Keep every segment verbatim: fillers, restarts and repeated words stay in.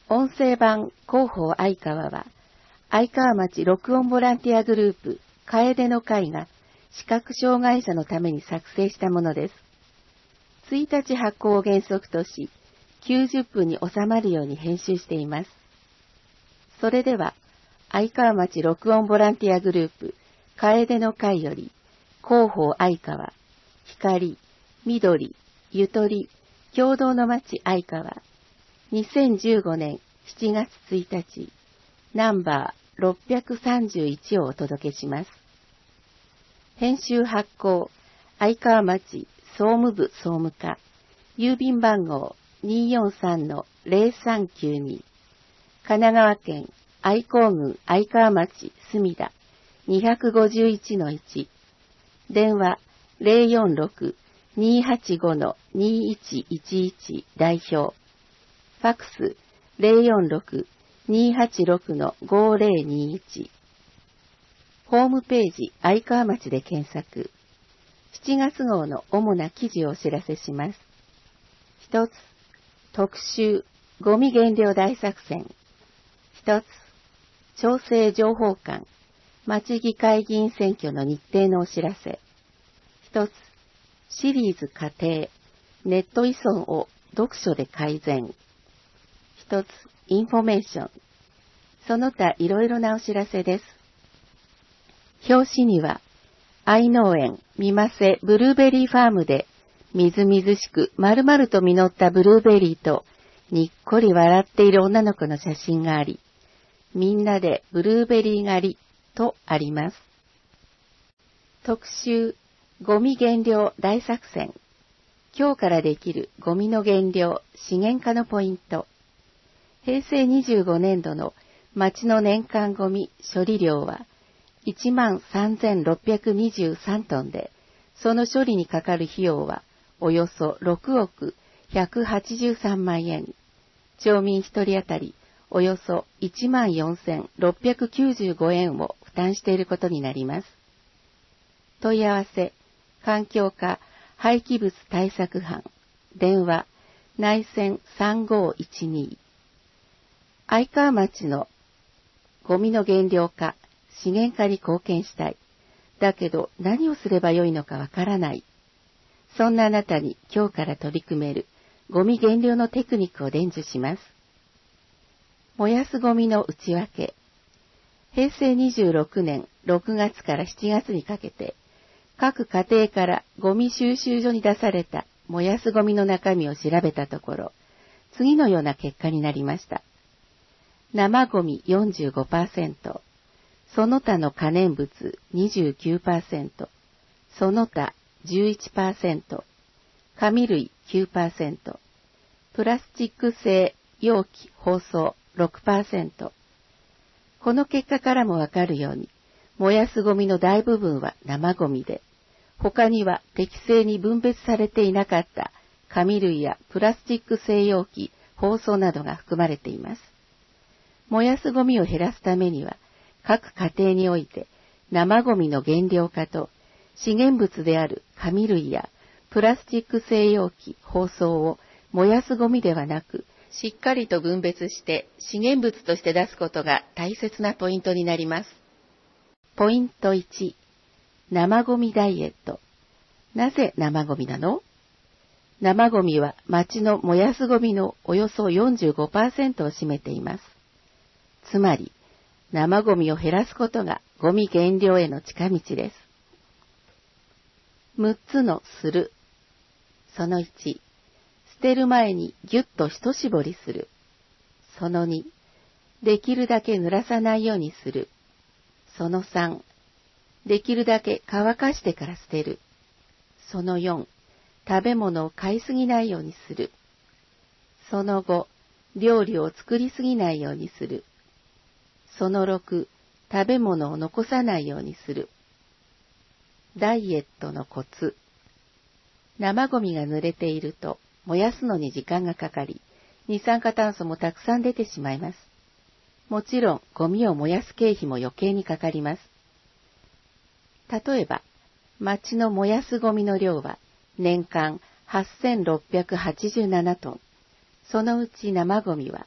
音声版広報相川は、相川町録音ボランティアグループ、楓の会が視覚障害者のために作成したものです。いちにち発行を原則とし、きゅうじゅっぷんに収まるように編集しています。それでは、相川町録音ボランティアグループ、楓の会より、広報相川、光、緑、ゆとり、共同の町相川、にせんじゅうごねんしちがつついたち、ナンバーろっぴゃくさんじゅういちをお届けします。編集発行、相川町総務部総務課、郵便番号 にーよんさんのぜろさんきゅうに、神奈川県愛好郡相川町墨田 にひゃくごじゅういちのいち、電話 ぜろよんろく にーはちご にーいちいちいち 代表、ファックス ぜろよんろく にーはちろく ごぜろにいち、ホームページ相川町で検索。しちがつ号の主な記事をお知らせします。一つ、特集、ゴミ減量大作戦。一つ、調整情報館、町議会議員選挙の日程のお知らせ。一つ、シリーズ家庭、ネット依存を読書で改善。一つ、インフォメーション。その他いろいろなお知らせです。表紙には、愛農園、三ませブルーベリーファームで、みずみずしく丸々と実ったブルーベリーと、にっこり笑っている女の子の写真があり、みんなでブルーベリー狩りとあります。特集、ゴミ減量大作戦。今日からできるゴミの減量、資源化のポイント。へいせいにじゅうごねんどの町の年間ゴミ処理量は、いちまんさんぜんろっぴゃくにじゅうさんトンで、その処理にかかる費用はおよそろくおくひゃくはちじゅうさんまんえん、町民ひとり当たりおよそいちまんよんせんろっぴゃくきゅうじゅうごえんを負担していることになります。問い合わせ、環境課廃棄物対策班、電話、内線さんごいちに。相川町のゴミの減量化、資源化に貢献したい。だけど何をすればよいのかわからない。そんなあなたに今日から取り組めるゴミ減量のテクニックを伝授します。燃やすゴミの内訳。へいせいにじゅうろくねんろくがつからしちがつにかけて、各家庭からゴミ収集所に出された燃やすゴミの中身を調べたところ、次のような結果になりました。生ゴミ よんじゅうごパーセント、その他の可燃物 にじゅうきゅうパーセント、その他 じゅういちパーセント、紙類 きゅうパーセント、プラスチック製容器包装 ろくパーセント。この結果からもわかるように、燃やすゴミの大部分は生ゴミで、他には適正に分別されていなかった紙類やプラスチック製容器、包装などが含まれています。燃やすゴミを減らすためには、各家庭において生ゴミの減量化と資源物である紙類やプラスチック製容器、包装を燃やすゴミではなく、しっかりと分別して資源物として出すことが大切なポイントになります。ポイントいち、生ゴミダイエット。なぜ生ゴミなの？生ゴミは町の燃やすゴミのおよそ よんじゅうごパーセント を占めています。つまり、生ゴミを減らすことがゴミ減量への近道です。むっつのする。そのいち、捨てる前にぎゅっと一絞りする。そのに、できるだけ濡らさないようにする。そのさん、できるだけ乾かしてから捨てる。そのよん、食べ物を買いすぎないようにする。そのご、料理を作りすぎないようにする。そのろく、食べ物を残さないようにする。ダイエットのコツ。生ゴミが濡れていると燃やすのに時間がかかり、二酸化炭素もたくさん出てしまいます。もちろんゴミを燃やす経費も余計にかかります。例えば、町の燃やすゴミの量は年間はっせんろっぴゃくはちじゅうななトン。そのうち生ゴミは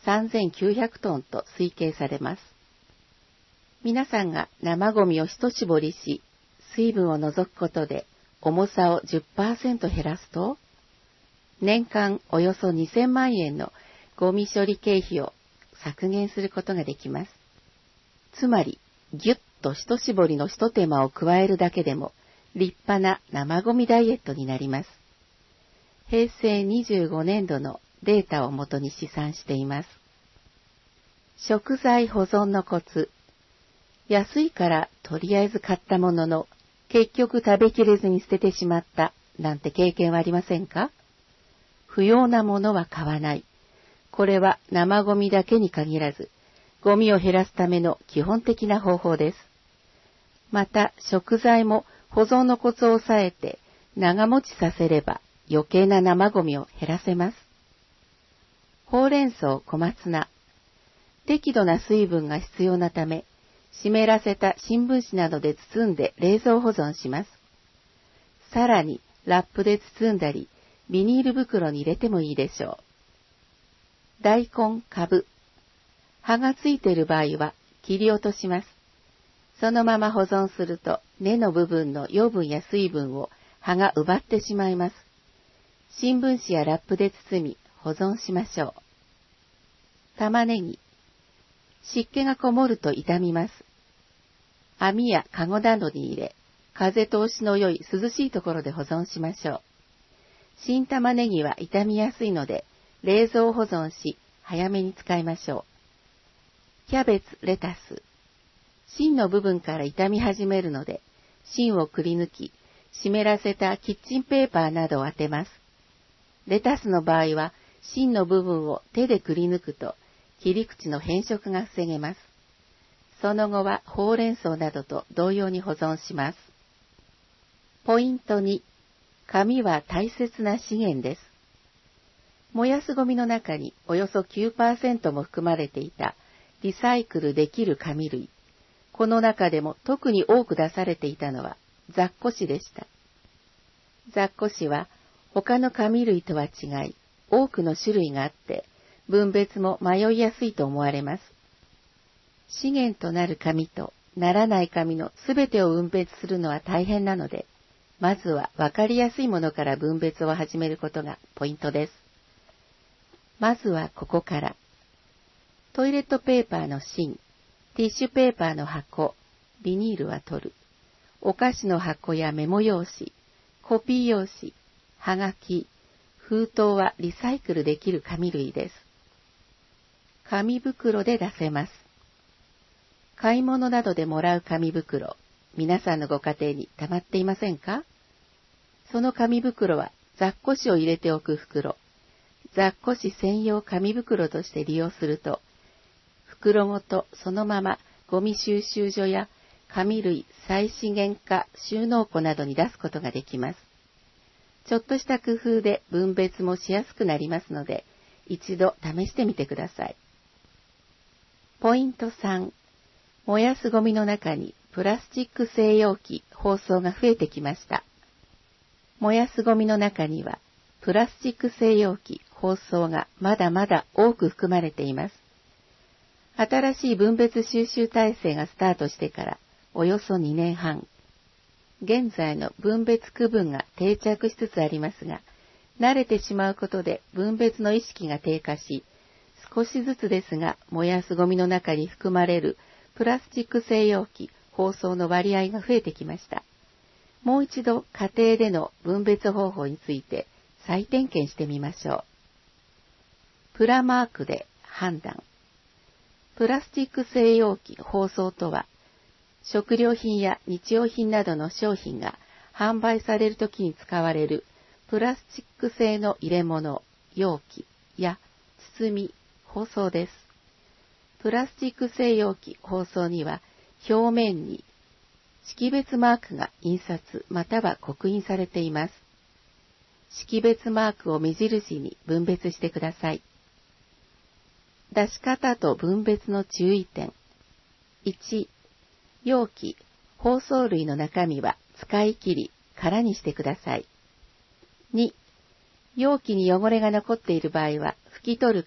さんぜんきゅうひゃくトンと推計されます。皆さんが生ゴミを一絞りし、水分を除くことで重さを じゅっパーセント 減らすと、年間およそにせんまんえんのゴミ処理経費を削減することができます。つまり、ぎゅっと一絞りの一手間を加えるだけでも立派な生ゴミダイエットになります。へいせいにじゅうごねんどのデータをもとに試算しています。食材保存のコツ。安いからとりあえず買ったものの、結局食べきれずに捨ててしまったなんて経験はありませんか？不要なものは買わない。これは生ゴミだけに限らず、ゴミを減らすための基本的な方法です。また食材も保存のコツを抑えて長持ちさせれば余計な生ゴミを減らせます。ほうれん草、小松菜。適度な水分が必要なため、湿らせた新聞紙などで包んで冷蔵保存します。さらにラップで包んだり、ビニール袋に入れてもいいでしょう。大根、かぶ。葉がついている場合は切り落とします。そのまま保存すると根の部分の養分や水分を葉が奪ってしまいます。新聞紙やラップで包み保存しましょう。玉ねぎ。湿気がこもると傷みます。網やかごなどに入れ、風通しの良い涼しいところで保存しましょう。新玉ねぎは傷みやすいので、冷蔵保存し、早めに使いましょう。キャベツ、レタス。芯の部分から傷み始めるので、芯をくり抜き、湿らせたキッチンペーパーなどを当てます。レタスの場合は、芯の部分を手でくり抜くと、切り口の変色が防げます。その後はほうれん草などと同様に保存します。ポイントに、紙は大切な資源です。燃やすゴミの中におよそ きゅうパーセント も含まれていたリサイクルできる紙類。この中でも特に多く出されていたのは雑魚紙でした。雑魚紙は他の紙類とは違い、多くの種類があって、分別も迷いやすいと思われます。資源となる紙とならない紙のすべてを分別するのは大変なので、まずはわかりやすいものから分別を始めることがポイントです。まずはここから。トイレットペーパーの芯、ティッシュペーパーの箱、ビニールは取る。お菓子の箱やメモ用紙、コピー用紙、はがき、封筒はリサイクルできる紙類です。紙袋で出せます。買い物などでもらう紙袋、皆さんのご家庭に溜まっていませんか？その紙袋は雑魚紙を入れておく袋、雑魚紙専用紙袋として利用すると、袋ごとそのままゴミ収集所や紙類再資源化収納庫などに出すことができます。ちょっとした工夫で分別もしやすくなりますので、一度試してみてください。ポイントさん、燃やすゴミの中にプラスチック製容器、包装が増えてきました。燃やすゴミの中にはプラスチック製容器、包装がまだまだ多く含まれています。新しい分別収集体制がスタートしてからおよそにねんはん。現在の分別区分が定着しつつありますが、慣れてしまうことで分別の意識が低下し、少しずつですが燃やすゴミの中に含まれるプラスチック製容器、包装の割合が増えてきました。もう一度家庭での分別方法について再点検してみましょう。プラマークで判断。プラスチック製容器、包装とは、食料品や日用品などの商品が販売されるときに使われるプラスチック製の入れ物、容器や包み、包装です。プラスチック製容器、包装には表面に識別マークが印刷または刻印されています。識別マークを目印に分別してください。出し方と分別の注意点。いち、容器、包装類の中身は使い切り、空にしてください。に、容器に汚れが残っている場合は拭き取るか、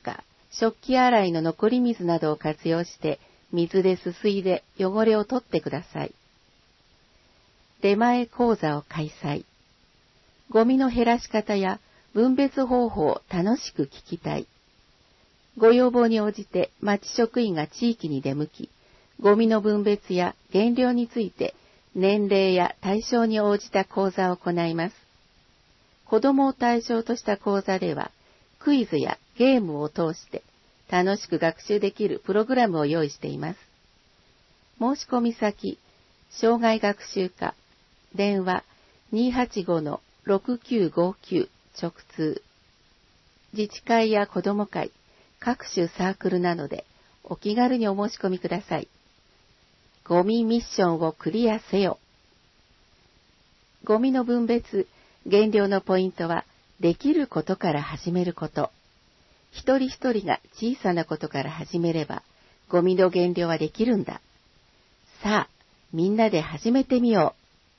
食器洗いの残り水などを活用して水ですすいで汚れを取ってください。出前講座を開催。ゴミの減らし方や分別方法を楽しく聞きたい。ご要望に応じて町職員が地域に出向き、ゴミの分別や減量について年齢や対象に応じた講座を行います。子供を対象とした講座では、クイズやゲームを通して楽しく学習できるプログラムを用意しています。申し込み先、障害学習課、電話 にーはちごのろくきゅうごきゅう 直通。自治会や子ども会、各種サークルなどでお気軽にお申し込みください。ゴミミッションをクリアせよ。ゴミの分別、減量のポイントは、できることから始めること。一人一人が小さなことから始めれば、ゴミの減量はできるんだ。さあ、みんなで始めてみよ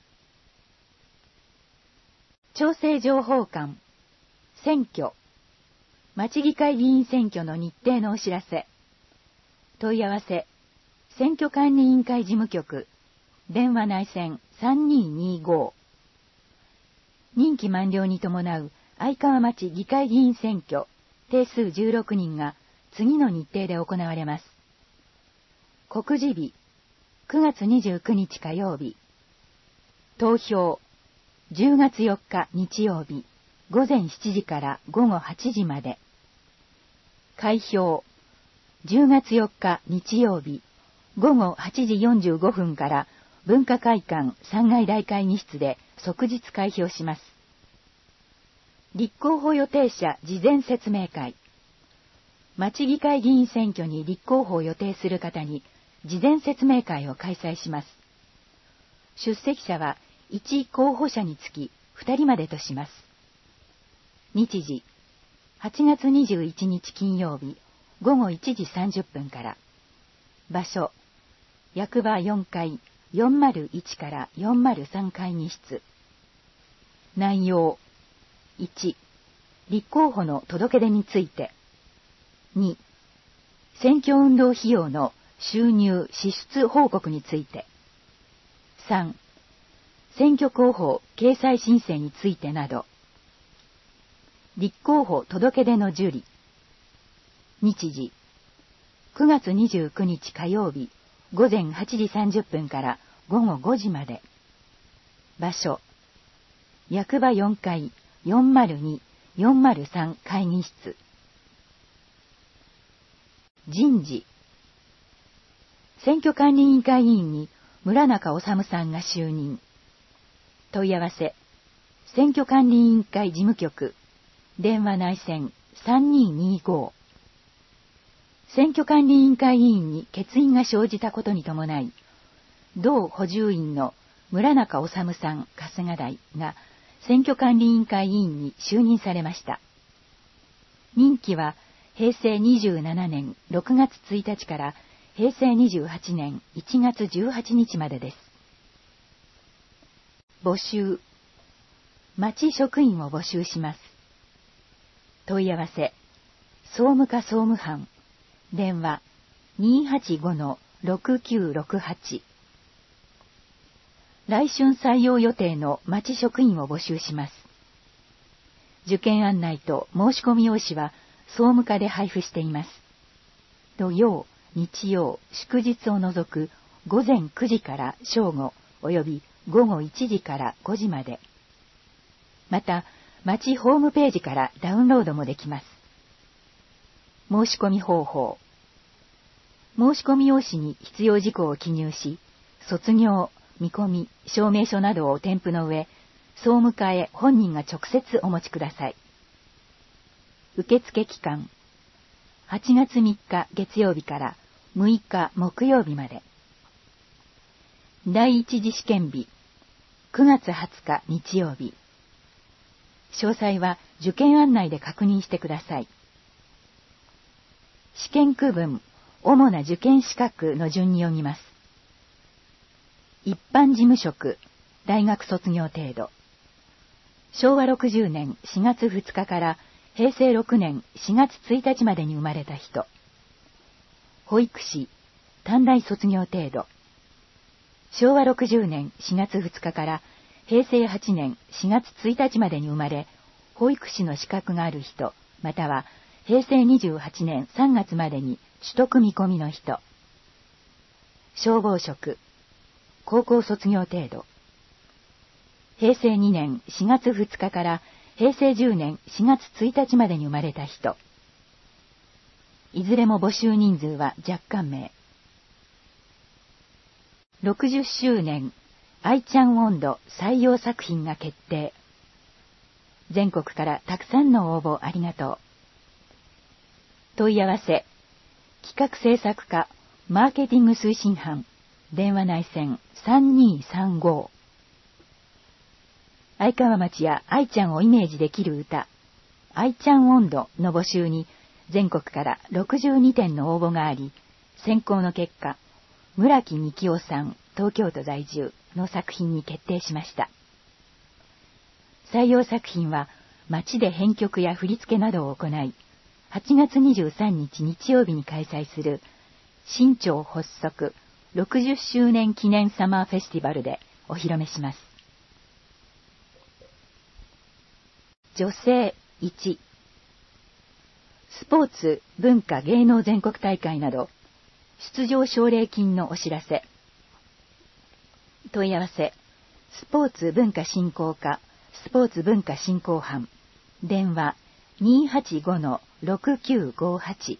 う。調整情報館、選挙、町議会議員選挙の日程のお知らせ。問い合わせ、選挙管理委員会事務局、電話内線さんにーにーご。任期満了に伴う愛川町議会議員選挙、定数じゅうろくにんが次の日程で行われます。告示日、くがつにじゅうくにち火曜日。投票、じゅうがつよっか日曜日、ごぜんしちじからごごはちじまで。開票、じゅうがつよっか日曜日、ごごはちじよんじゅうごふんから文化会館さんがい大会議室で即日開票します。立候補予定者事前説明会。町議会議員選挙に立候補を予定する方に事前説明会を開催します。出席者はいち候補者につきふたりまでとします。日時、はちがつにじゅういちにち金曜日、ごごいちじさんじゅっぷんから。場所、役場よんかいよんまるいちからよんまるさん会議室。内容、いち、立候補の届け出について。に、選挙運動費用の収入支出報告について。さん、選挙公報掲載申請についてなど。立候補届け出の受理。日時、くがつにじゅうくにち火曜日、ごぜんはちじさんじゅっぷんからごごごじまで。場所、役場よんかいよんまるに、よんまるさん会議室。人事。選挙管理委員会委員に村中治さんが就任。問い合わせ、選挙管理委員会事務局、電話内線さんにーにーご。選挙管理委員会委員に欠員が生じたことに伴い、同補充員の村中治さん春日台が選挙管理委員会委員に就任されました。任期はへいせいにじゅうななねんろくがつついたちからへいせいにじゅうはちねんいちがつじゅうはちにちまでです。募集。町職員を募集します。問い合わせ、総務課総務班、電話 にーはちごのろくきゅうろくはち。来春採用予定の町職員を募集します。受験案内と申し込み用紙は総務課で配布しています。土曜、日曜、祝日を除くごぜんくじから正午及びごごいちじからごじまで。また、町ホームページからダウンロードもできます。申し込み方法。申し込み用紙に必要事項を記入し、卒業、見込み、証明書などを添付の上、総務課へ本人が直接お持ちください。受付期間、はちがつみっか月曜日からむいか木曜日まで。第一次試験日、くがつはつか日曜日。詳細は受験案内で確認してください。試験区分、主な受験資格の順に読みます。一般事務職、大学卒業程度。しょうわろくじゅうねんしがつふつかからへいせいろくねんしがつついたちまでに生まれた人。保育士、短大卒業程度。しょうわろくじゅうねんしがつふつかからへいせいはちねんしがつついたちまでに生まれ、保育士の資格がある人、またはへいせいにじゅうはちねんさんがつまでに取得見込みの人。消防職、高校卒業程度。へいせいにねんしがつふつかからへいせいじゅうねんしがつついたちまでに生まれた人。いずれも募集人数は若干名。ろくじゅっしゅうねん愛ちゃん音頭採用作品が決定。全国からたくさんの応募ありがとう。問い合わせ、企画制作課マーケティング推進班、電話内線さんにーさんご。愛川町や愛ちゃんをイメージできる歌、愛ちゃん音頭の募集に全国からろくじゅうにてんの応募があり、選考の結果、村木幹夫さん、東京都在住の作品に決定しました。採用作品は町で編曲や振り付けなどを行い、はちがつにじゅうさんにち日曜日に開催する新町発足ろくじゅっしゅうねん記念サマーフェスティバルでお披露目します。女性いち、スポーツ、文化、芸能全国大会など出場奨励金のお知らせ。問い合わせ、スポーツ文化振興課スポーツ文化振興班、電話 にーはちごのろくきゅうごはち。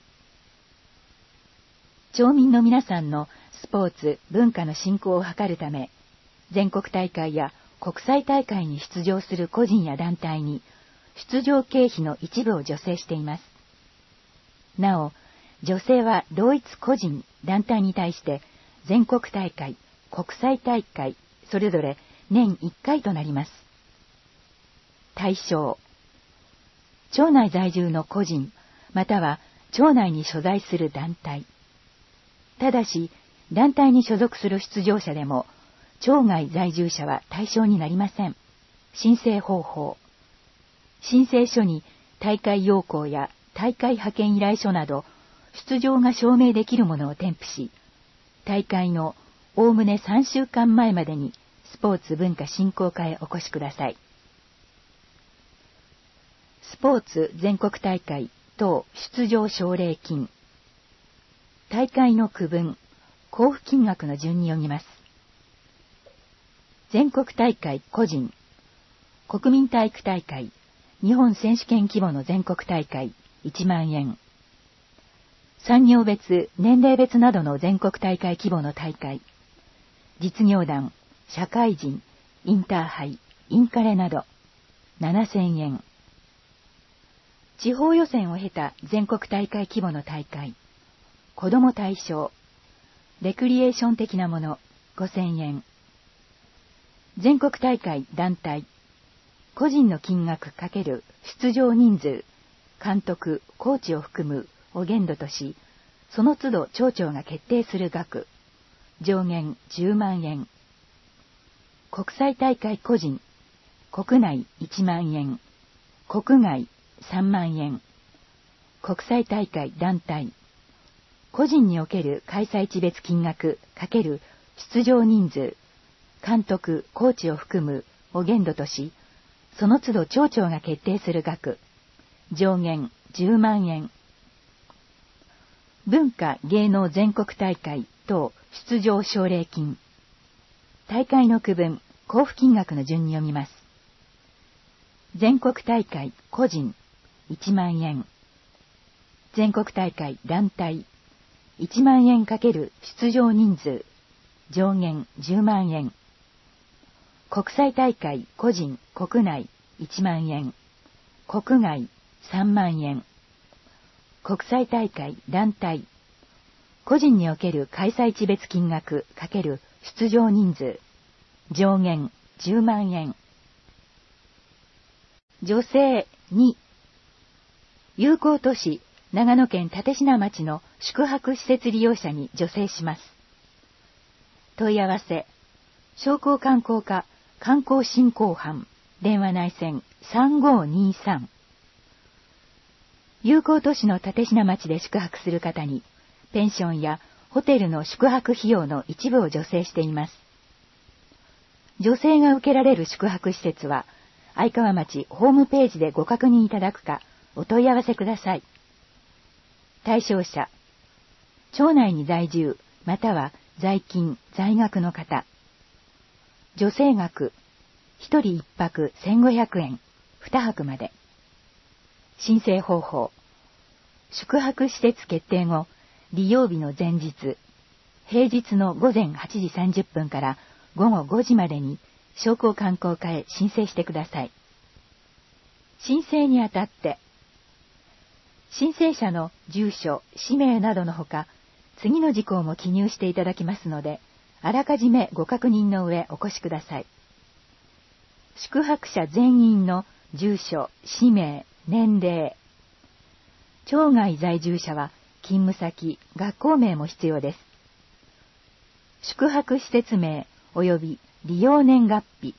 町民の皆さんのスポーツ文化の振興を図るため、全国大会や国際大会に出場する個人や団体に出場経費の一部を助成しています。なお、助成は同一個人、団体に対して全国大会、国際大会、それぞれ年いっかいとなります。対象、町内在住の個人、または町内に所在する団体。ただし、団体に所属する出場者でも、町外在住者は対象になりません。申請方法。申請書に大会要項や大会派遣依頼書など、出場が証明できるものを添付し、大会のおおむねさんしゅうかんまえまでにスポーツ文化振興課へお越しください。スポーツ全国大会等出場奨励金。大会の区分、交付金額の順に読みます。全国大会個人、国民体育大会、日本選手権規模の全国大会いちまんえん。産業別、年齢別などの全国大会規模の大会、実業団、社会人、インターハイ、インカレなどななせんえん。地方予選を経た全国大会規模の大会、子ども対象、レクリエーション的なものごせんえん。全国大会団体、個人の金額×出場人数、監督、コーチを含むを限度とし、その都度町長が決定する額、上限じゅうまんえん。国際大会個人、国内いちまんえん、国外さんまんえん。国際大会団体、個人における開催地別金額×出場人数、監督、コーチを含むを限度とし、その都度町長が決定する額、上限じゅうまんえん。文化芸能全国大会等出場奨励金。大会の区分、交付金額の順に読みます。全国大会個人いちまんえん。全国大会団体いちまんえん×出場人数、上限じゅうまんえん。国際大会個人国内いちまんえん。国外さんまんえん。国際大会団体、個人における開催地別金額×出場人数、上限じゅうまんえん。女性に、友好都市長野県立科町の宿泊施設利用者に助成します。問い合わせ、商工観光課観光振興班、電話内線さんごーにーさん。 友好都市の立科町で宿泊する方に、ペンションやホテルの宿泊費用の一部を助成しています。助成が受けられる宿泊施設は、愛川町ホームページでご確認いただくか、お問い合わせください。対象者、町内に在住、または在勤、在学の方。助成額、ひとりいっぱくせんごひゃくえん、にはくまで。申請方法、宿泊施設決定後、利用日の前日、平日のごぜんはちじさんじゅっぷんからごごごじまでに商工観光課へ申請してください。申請にあたって、申請者の住所、氏名などのほか、次の事項も記入していただきますので、あらかじめご確認の上お越しください。宿泊者全員の住所、氏名、年齢。町外在住者は勤務先、学校名も必要です。宿泊施設名及び利用年月日。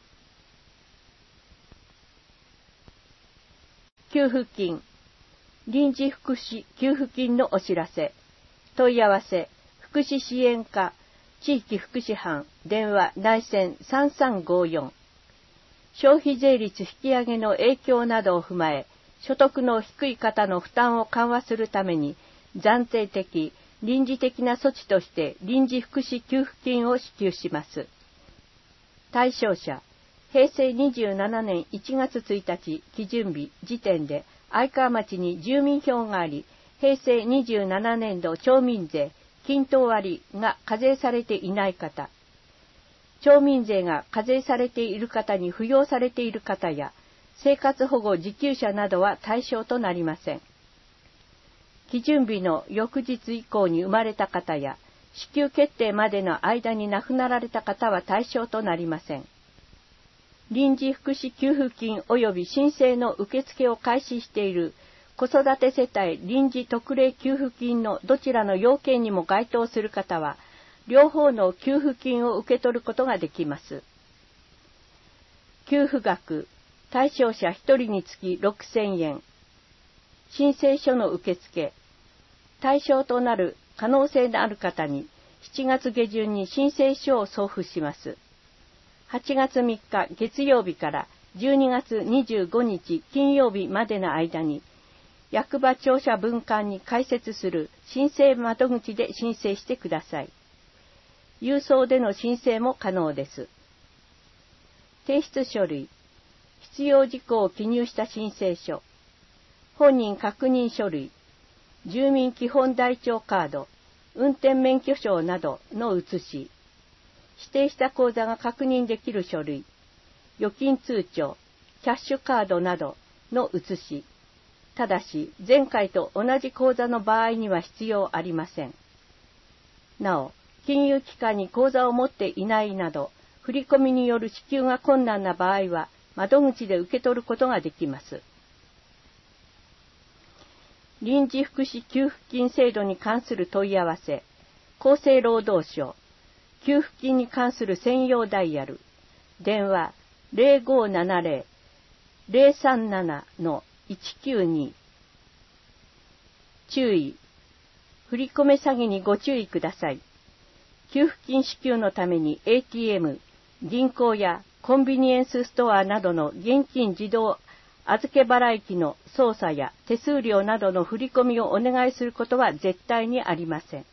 給付金、臨時福祉給付金のお知らせ。問い合わせ、福祉支援課、地域福祉班、電話内線さんさんごよん。消費税率引き上げの影響などを踏まえ、所得の低い方の負担を緩和するために、暫定的、臨時的な措置として臨時福祉給付金を支給します。対象者、へいせいにじゅうななねんいちがつついたち基準日時点で愛川町に住民票があり、へいせいにじゅうななねんど町民税、均等割が課税されていない方、町民税が課税されている方に扶養されている方や、生活保護受給者などは対象となりません。基準日の翌日以降に生まれた方や、支給決定までの間に亡くなられた方は対象となりません。臨時福祉給付金及び申請の受付を開始している子育て世帯臨時特例給付金のどちらの要件にも該当する方は、両方の給付金を受け取ることができます。給付額、対象者ひとりにつきろくせんえん。申請書の受付、対象となる可能性のある方にしちがつげじゅんに申請書を送付します。はちがつみっか月曜日からじゅうにがつにじゅうごにち金曜日までの間に、役場庁舎分館に開設する申請窓口で申請してください。郵送での申請も可能です。提出書類、必要事項を記入した申請書、本人確認書類、住民基本台帳カード、運転免許証などの写し、指定した口座が確認できる書類、預金通帳、キャッシュカードなどの写し、ただし前回と同じ口座の場合には必要ありません。なお、金融機関に口座を持っていないなど、振り込みによる支給が困難な場合は、窓口で受け取ることができます。臨時福祉給付金制度に関する問い合わせ、厚生労働省、給付金に関する専用ダイヤル、電話 ゼロごななゼロ ゼロさんなな いちきゅうに。注意、振り込め詐欺にご注意ください。給付金支給のために エーティーエム、銀行やコンビニエンスストアなどの現金自動預け払い機の操作や手数料などの振り込みをお願いすることは絶対にありません。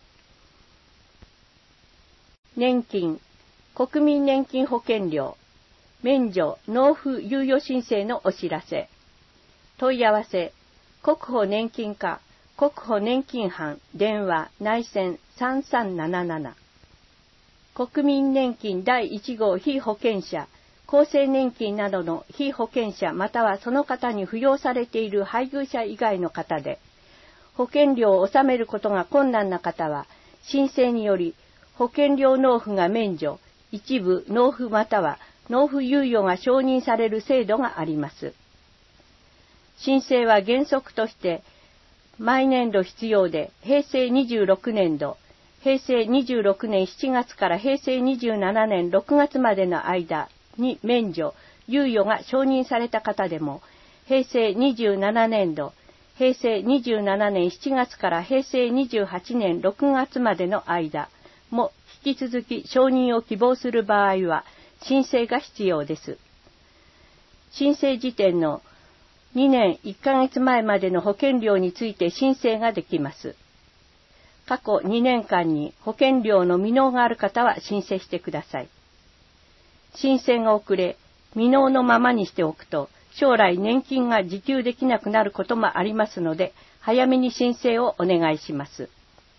年金、国民年金保険料、免除納付猶予申請のお知らせ。問い合わせ、国保年金課、国保年金班、電話内線さんさんなななな。国民年金だいいち号被保険者、厚生年金などの被保険者またはその方に扶養されている配偶者以外の方で、保険料を納めることが困難な方は、申請により保険料納付が免除、一部納付または納付猶予が承認される制度があります。申請は原則として毎年度必要で、へいせいにじゅうろくねんど、へいせいにじゅうろくねんしちがつからへいせいにじゅうななねんろくがつまでの間に免除、猶予が承認された方でも、へいせいにじゅうななねんど、 へいせいにじゅうななねんしちがつからへいせいにじゅうはちねんろくがつまでの間も引き続き承認を希望する場合は申請が必要です。申請時点のにねんいっかげつまえまでの保険料について申請ができます。過去にねんかんに保険料の未納がある方は申請してください。申請が遅れ、未納のままにしておくと、将来年金が受給できなくなることもありますので、早めに申請をお願いします。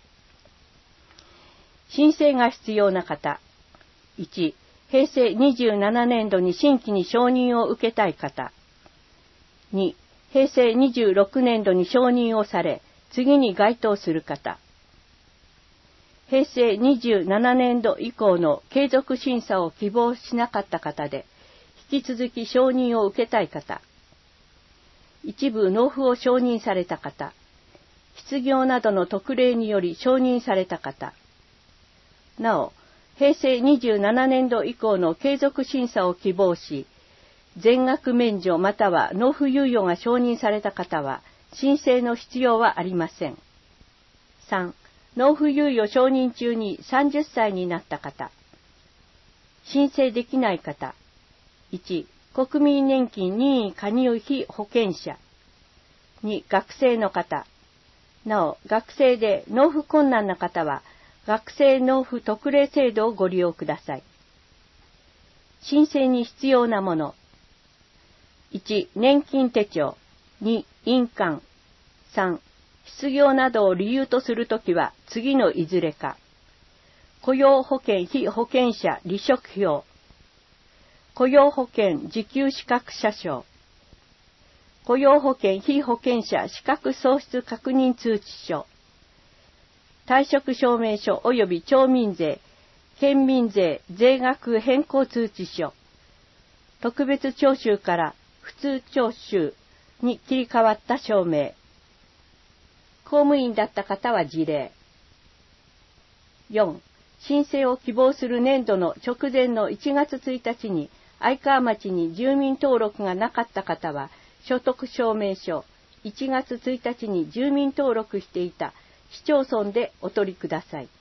申請が必要な方。いち、へいせいにじゅうななねんどに新規に承認を受けたい方。に、へいせいにじゅうろくねんどに承認をされ、次に該当する方。へいせいにじゅうななねんど以降の継続審査を希望しなかった方で、引き続き承認を受けたい方。一部納付を承認された方。失業などの特例により承認された方。なお、へいせいにじゅうななねんど以降の継続審査を希望し、全額免除または納付猶予が承認された方は、申請の必要はありません。さん、納付猶予承認中にさんじゅっさいになった方。申請できない方。いち、国民年金任意加入被保険者。に、学生の方。なお、学生で納付困難な方は、学生納付特例制度をご利用ください。申請に必要なもの。いち、年金手帳。に、印鑑。さん、失業などを理由とするときは次のいずれか。雇用保険被保険者離職票。雇用保険受給資格者証。雇用保険被保険者資格喪失確認通知書。退職証明書及び町民税、県民税税額変更通知書。特別徴収から普通徴収に切り替わった証明。公務員だった方は事例。よん、申請を希望する年度の直前のいちがつついたちに愛川町に住民登録がなかった方は、所得証明書、いちがつついたちに住民登録していた市町村でお取りください。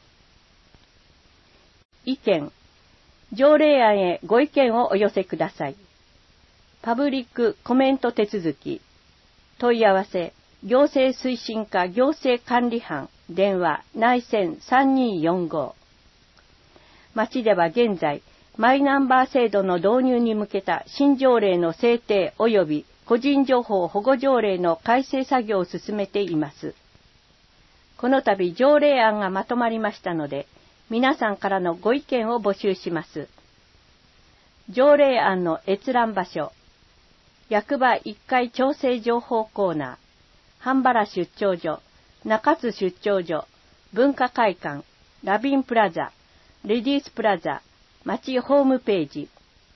意見。条例案へご意見をお寄せください。パブリックコメント手続き。問い合わせ。行政推進課行政管理班電話内線さんにーよんご。町では現在、マイナンバー制度の導入に向けた新条例の制定及び個人情報保護条例の改正作業を進めています。この度条例案がまとまりましたので、皆さんからのご意見を募集します。条例案の閲覧場所。役場いっかい調整情報コーナー。半原出張所、中津出張所、文化会館、ラビンプラザ、レディースプラザ、町ホームページ。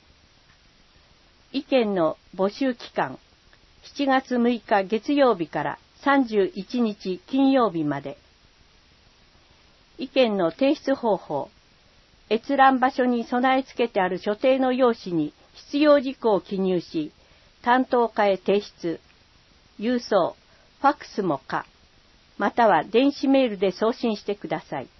意見の募集期間、しちがつむいか月曜日からさんじゅういちにち金曜日まで。意見の提出方法、閲覧場所に備え付けてある所定の用紙に必要事項を記入し、担当課へ提出、郵送、ファックスも可、または電子メールで送信してください。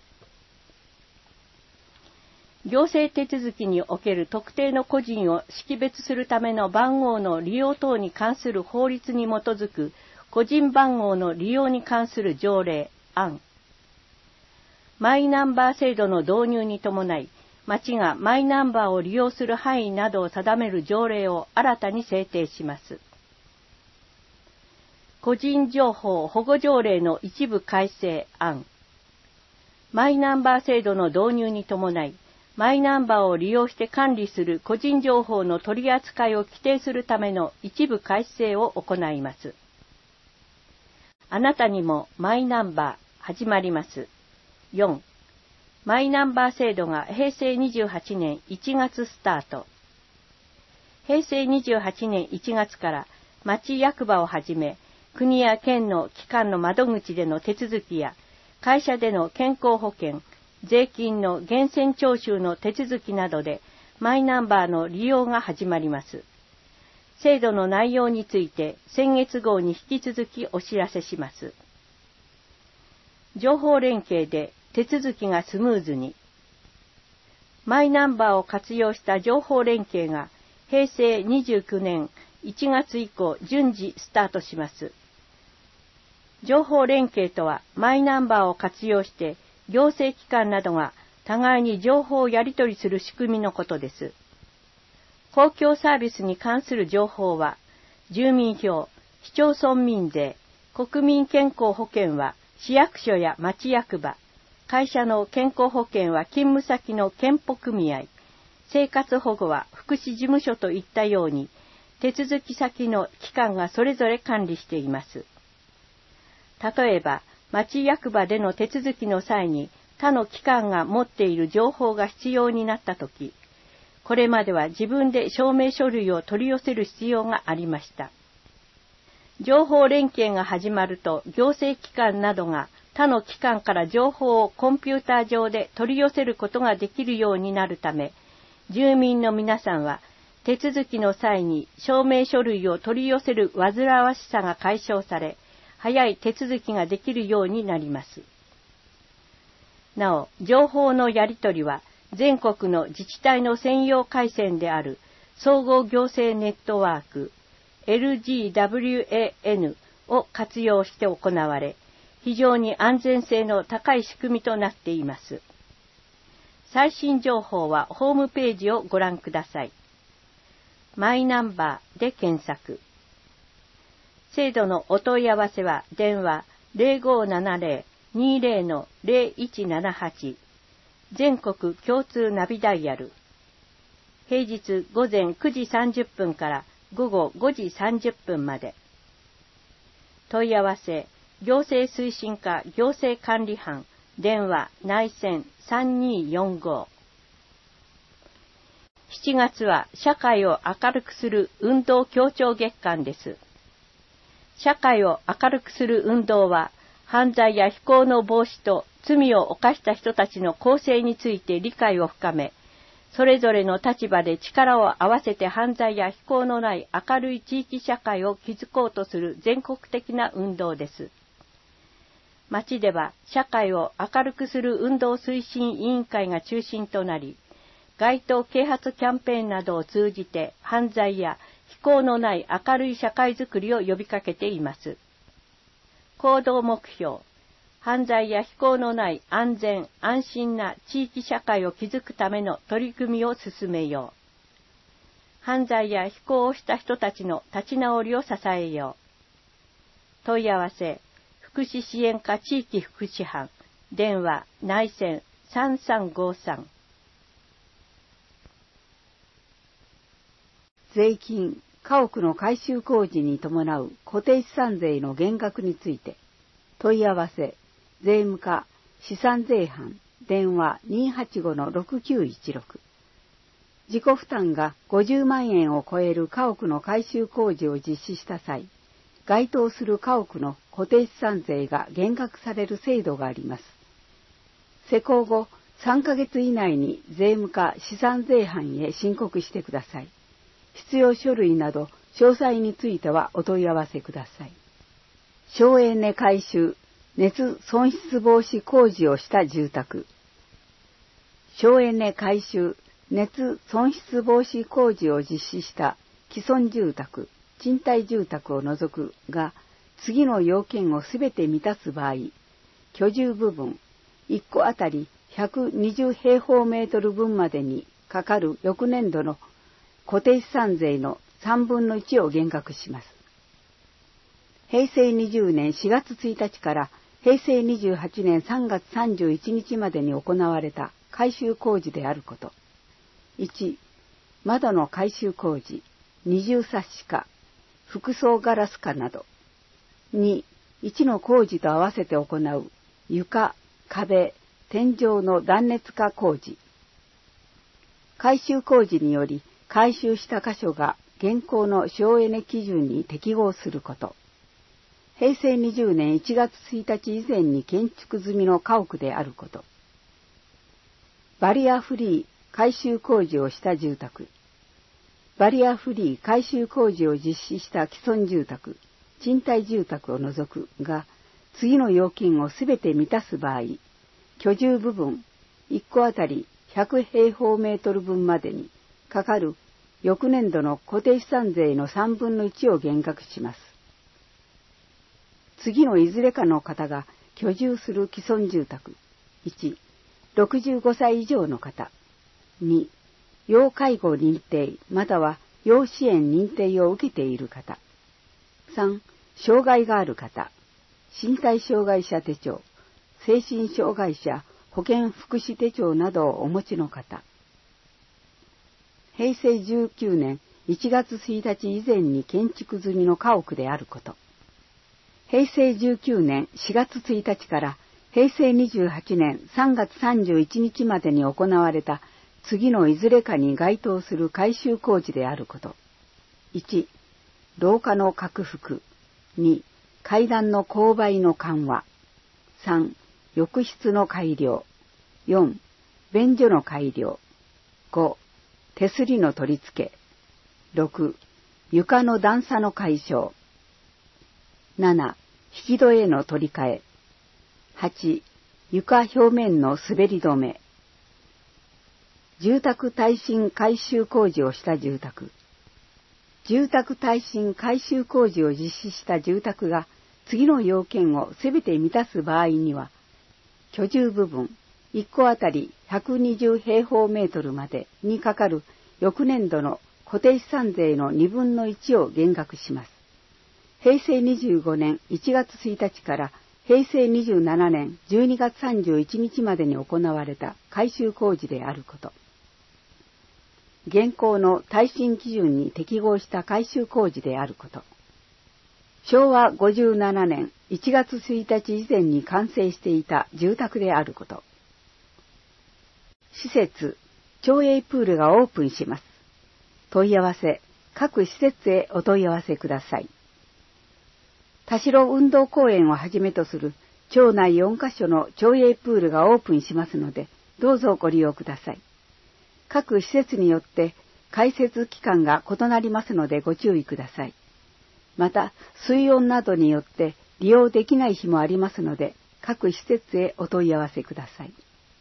行政手続きにおける特定の個人を識別するための番号の利用等に関する法律に基づく個人番号の利用に関する条例案。マイナンバー制度の導入に伴い、町がマイナンバーを利用する範囲などを定める条例を新たに制定します。個人情報保護条例の一部改正案。マイナンバー制度の導入に伴い、マイナンバーを利用して管理する個人情報の取り扱いを規定するための一部改正を行います。あなたにもマイナンバー始まります。よん. マイナンバー制度がへいせいにじゅうはちねんいちがつスタート。へいせいにじゅうはちねんいちがつから町役場をはじめ、国や県の機関の窓口での手続きや、会社での健康保険、税金の源泉徴収の手続きなどで、マイナンバーの利用が始まります。 制度の内容について先月号に引き続きお知らせします。情報連携で手続きがスムーズに。マイナンバーを活用した情報連携がへいせいにじゅうきゅうねんいちがつ以降順次スタートします。情報連携とは、マイナンバーを活用して行政機関などが互いに情報をやり取りする仕組みのことです。公共サービスに関する情報は、住民票、市町村民税、国民健康保険は市役所や町役場、会社の健康保険は勤務先の健保組合、生活保護は福祉事務所といったように、手続き先の機関がそれぞれ管理しています。例えば、町役場での手続きの際に他の機関が持っている情報が必要になったとき、これまでは自分で証明書類を取り寄せる必要がありました。情報連携が始まると、行政機関などが他の機関から情報をコンピューター上で取り寄せることができるようになるため、住民の皆さんは手続きの際に証明書類を取り寄せる煩わしさが解消され、早い手続きができるようになります。なお、情報のやり取りは全国の自治体の専用回線である総合行政ネットワーク エルジーダブリューエーエヌ を活用して行われ、非常に安全性の高い仕組みとなっています。最新情報はホームページをご覧ください。マイナンバーで検索。制度のお問い合わせは電話 ゼロごーななゼロ にーゼロ のゼロいちななはち、全国共通ナビダイヤル。平日午前くじさんじゅっぷんから午後ごじさんじゅっぷんまで。問い合わせ、行政推進課行政管理班、電話内線さんにーよんご。しちがつは社会を明るくする運動協調月間です。社会を明るくする運動は、犯罪や非行の防止と罪を犯した人たちの更生について理解を深め、それぞれの立場で力を合わせて犯罪や非行のない明るい地域社会を築こうとする全国的な運動です。町では社会を明るくする運動推進委員会が中心となり、街頭啓発キャンペーンなどを通じて犯罪や非行のない明るい社会づくりを呼びかけています。行動目標、犯罪や非行のない安全・安心な地域社会を築くための取り組みを進めよう。犯罪や非行をした人たちの立ち直りを支えよう。問い合わせ、福祉支援課地域福祉班、電話内線さんさんごさん。 税金、家屋の改修工事に伴う固定資産税の減額について、問い合わせ、税務課資産税班、電話にーはちごのろくきゅういちろく。自己負担がごじゅうまんえんを超える家屋の改修工事を実施した際、該当する家屋の固定資産税が減額される制度があります。施行後さんかげつ以内に税務課資産税班へ申告してください。必要書類など詳細についてはお問い合わせください。省エネ改修、熱損失防止工事をした住宅。省エネ改修、熱損失防止工事を実施した既存住宅、賃貸住宅を除くが、次の要件をすべて満たす場合、居住部分いっこあたりひゃくにじゅうへいほうメートル分までにかかる翌年度の固定資産税のさんぶんのいちを減額します。へいせいにじゅうねんしがつついたちからへいせいにじゅうはちねんさんがつさんじゅういちにちまでに行われた改修工事であること。いち、窓の改修工事、二重サッシ化、複層ガラス化など。に、いちの工事と合わせて行う床、壁、天井の断熱化工事。改修工事により改修した箇所が現行の省エネ基準に適合すること。へいせいにじゅうねんいちがつついたち以前に建築済みの家屋であること。バリアフリー改修工事をした住宅。 バリアフリー改修工事を実施した既存住宅、賃貸住宅を除くが、次の要件をすべて満たす場合、居住部分いっこあたりひゃくへいほうメートル分までにかかる翌年度の固定資産税のさんぶんのいちを減額します。次のいずれかの方が居住する既存住宅、いち、ろくじゅうごさい以上の方、に、要介護認定または要支援認定を受けている方、さん、障害がある方、身体障害者手帳、精神障害者保健福祉手帳などをお持ちの方、へいせいじゅうきゅうねんいちがつついたち以前に建築済みの家屋であること、へいせいじゅうきゅうねんしがつついたちからへいせいにじゅうはちねんさんがつさんじゅういちにちまでに行われた次のいずれかに該当する改修工事であること。いち、廊下の拡幅。に、階段の勾配の緩和。さん、浴室の改良。よん、便所の改良。ご、手すりの取り付け。ろく、床の段差の解消。なな、引き戸への取り替え。はち、床表面の滑り止め。住宅耐震改修工事をした住宅。住宅耐震改修工事を実施した住宅が次の要件をすべて満たす場合には、居住部分いっこあたりひゃくにじゅうへいほうメートルまでにかかる翌年度の固定資産税のにぶんのいちを減額します。へいせいにじゅうごねんいちがつついたちからへいせいにじゅうななねんじゅうにがつさんじゅういちにちまでに行われた改修工事であること。現行の耐震基準に適合した改修工事であること。しょうわごじゅうななねんいちがつついたち以前に完成していた住宅であること。施設、町営プールがオープンします。問い合わせ、各施設へお問い合わせください。田代運動公園をはじめとする町内よんかしょの町営プールがオープンしますので、どうぞご利用ください。各施設によって開設期間が異なりますのでご注意ください。また、水温などによって利用できない日もありますので、各施設へお問い合わせください。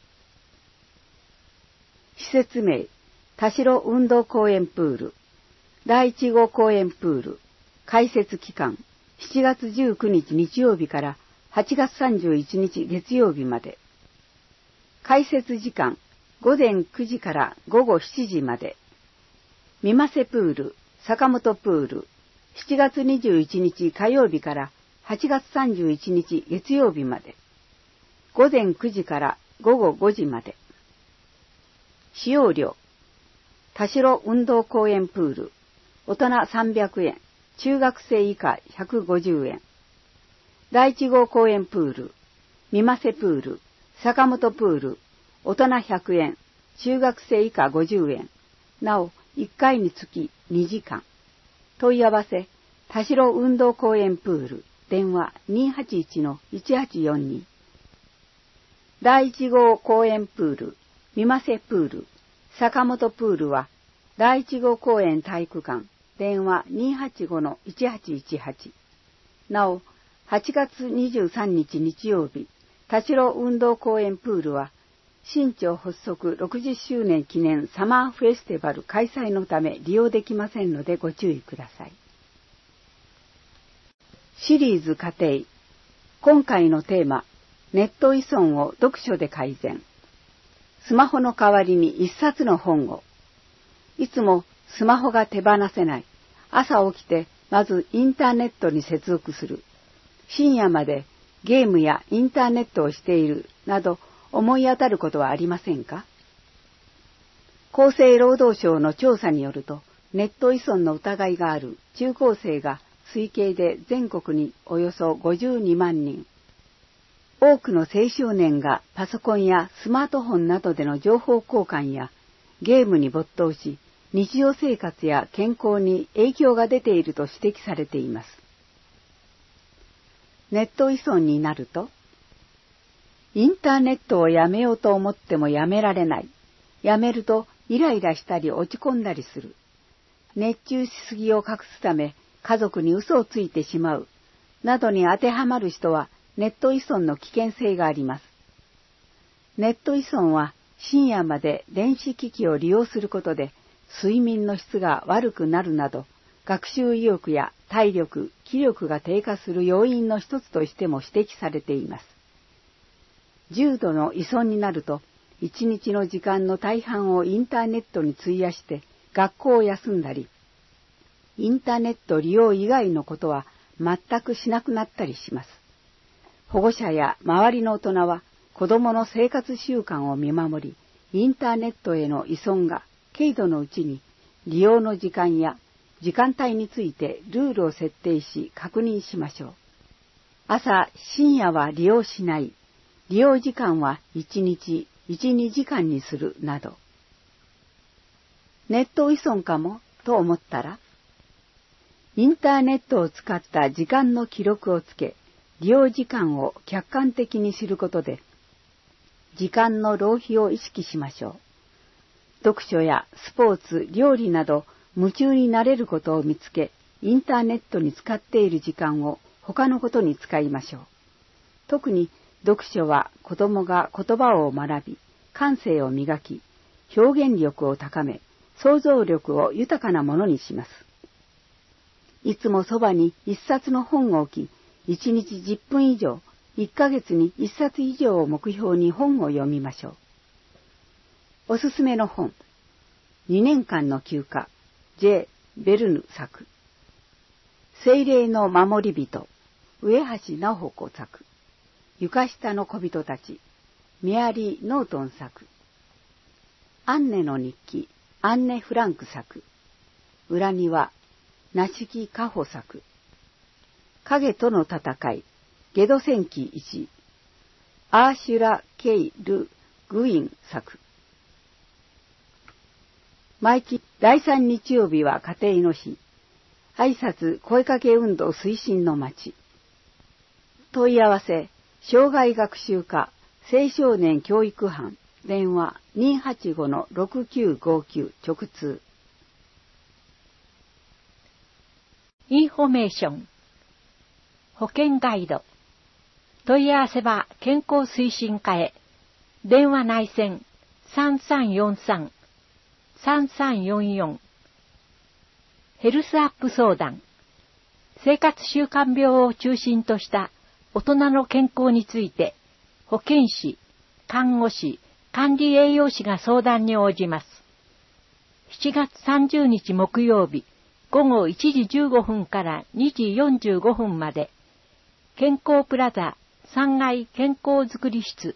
施設名、田代運動公園プール、だいいち号公園プール、開設期間、しちがつじゅうくにち日曜日からはちがつさんじゅういちにち月曜日まで。開設時間、ごぜんくじからごごしちじまで。三マ瀬プール、坂本プール、しちがつにじゅういちにち火曜日からはちがつさんじゅういちにち月曜日まで。ごぜんくじからごごごじまで。使用料、田代運動公園プール、大人さんびゃくえん、中学生以下ひゃくごじゅうえん。だいいち号公園プール、三マ瀬プール、坂本プール、大人ひゃくえん、中学生以下ごじゅうえん。なお、いっかいにつきにじかん。問い合わせ、田代運動公園プール、電話 にーはちいちのいちはちよんに。だいいち号公園プール、三マ瀬プール、坂本プールは、だいいち号公園体育館、電話 にーはちごのいちはちいちはち。なお、はちがつにじゅうさんにち日曜日、田代運動公園プールは、新町発足ろくじゅっしゅうねん記念サマーフェスティバル開催のため利用できませんのでご注意ください。シリーズ家庭。今回のテーマ、ネット依存を読書で改善。スマホの代わりに一冊の本を。いつもスマホが手放せない。朝起きてまずインターネットに接続する。深夜までゲームやインターネットをしているなど思い当たることはありませんか？厚生労働省の調査によると、ネット依存の疑いがある中高生が推計で全国におよそごじゅうにまんにん。多くの青少年がパソコンやスマートフォンなどでの情報交換やゲームに没頭し、日常生活や健康に影響が出ていると指摘されています。ネット依存になると、インターネットをやめようと思ってもやめられない。やめるとイライラしたり落ち込んだりする。 熱中しすぎを隠すため家族に嘘をついてしまう、などに当てはまる人はネット依存の危険性があります。ネット依存は深夜まで電子機器を利用することで睡眠の質が悪くなるなど、学習意欲や体力、気力が低下する要因の一つとしても指摘されています。重度の依存になると、一日の時間の大半をインターネットに費やして学校を休んだり、インターネット利用以外のことは全くしなくなったりします。保護者や周りの大人は子どもの生活習慣を見守り、インターネットへの依存が軽度のうちに利用の時間や時間帯についてルールを設定し確認しましょう。朝、深夜は利用しない、利用時間はいちにちいち、にじかんにするなど。ネット依存かもと思ったら、インターネットを使った時間の記録をつけ、利用時間を客観的に知ることで、時間の浪費を意識しましょう。読書やスポーツ、料理など夢中になれることを見つけ、インターネットに使っている時間を他のことに使いましょう。特に読書は子供が言葉を学び、感性を磨き、表現力を高め、想像力を豊かなものにします。いつもそばに一冊の本を置き、一日じゅっぷん以上、いっかげつに一冊以上を目標に本を読みましょう。おすすめの本、にねんかんの休暇、J. ベルヌ作。精霊の守り人、上橋直子作。床下の小人たち、メアリー・ノートン作。アンネの日記、アンネ・フランク作。裏庭、ナシキ・カホ作。影との戦い、ゲド戦記いち。アーシュラ・ケイ・ル・グイン作。毎期だいさん日曜日は家庭の日。挨拶声かけ運動推進の街。問い合わせ、障害学習課青少年教育班、電話 にーはちごのろくきゅうごきゅう 直通。 インフォメーション。保険ガイド。問い合わせは健康推進課へ。電話内線さんさんよんさん、さんさんよんよん。ヘルスアップ相談。生活習慣病を中心とした大人の健康について、保健師、看護師、管理栄養士が相談に応じます。しちがつさんじゅうにち木曜日、ごごいちじじゅうごふんからにじよんじゅうごふんまで、健康プラザさんがい健康づくり室。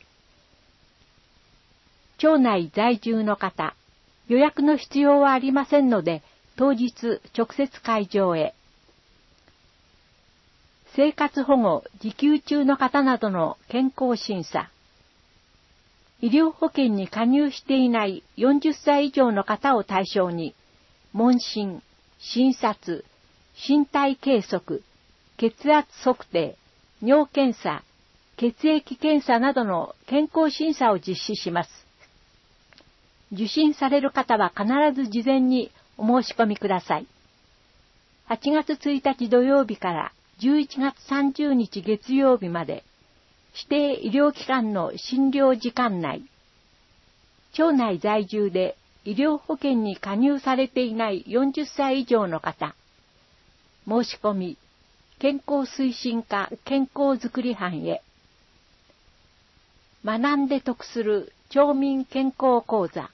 町内在住の方、予約の必要はありませんので、当日直接会場へ。生活保護受給中の方などの健康審査。医療保険に加入していないよんじゅっさい以上の方を対象に、問診、診察、身体計測、血圧測定、尿検査、血液検査などの健康審査を実施します。受診される方は必ず事前にお申し込みください。はちがつついたち土曜日からじゅういちがつさんじゅうにち月曜日まで、指定医療機関の診療時間内、町内在住で医療保険に加入されていないよんじゅっさい以上の方、申し込み、健康推進課健康づくり班へ。学んで得する町民健康講座。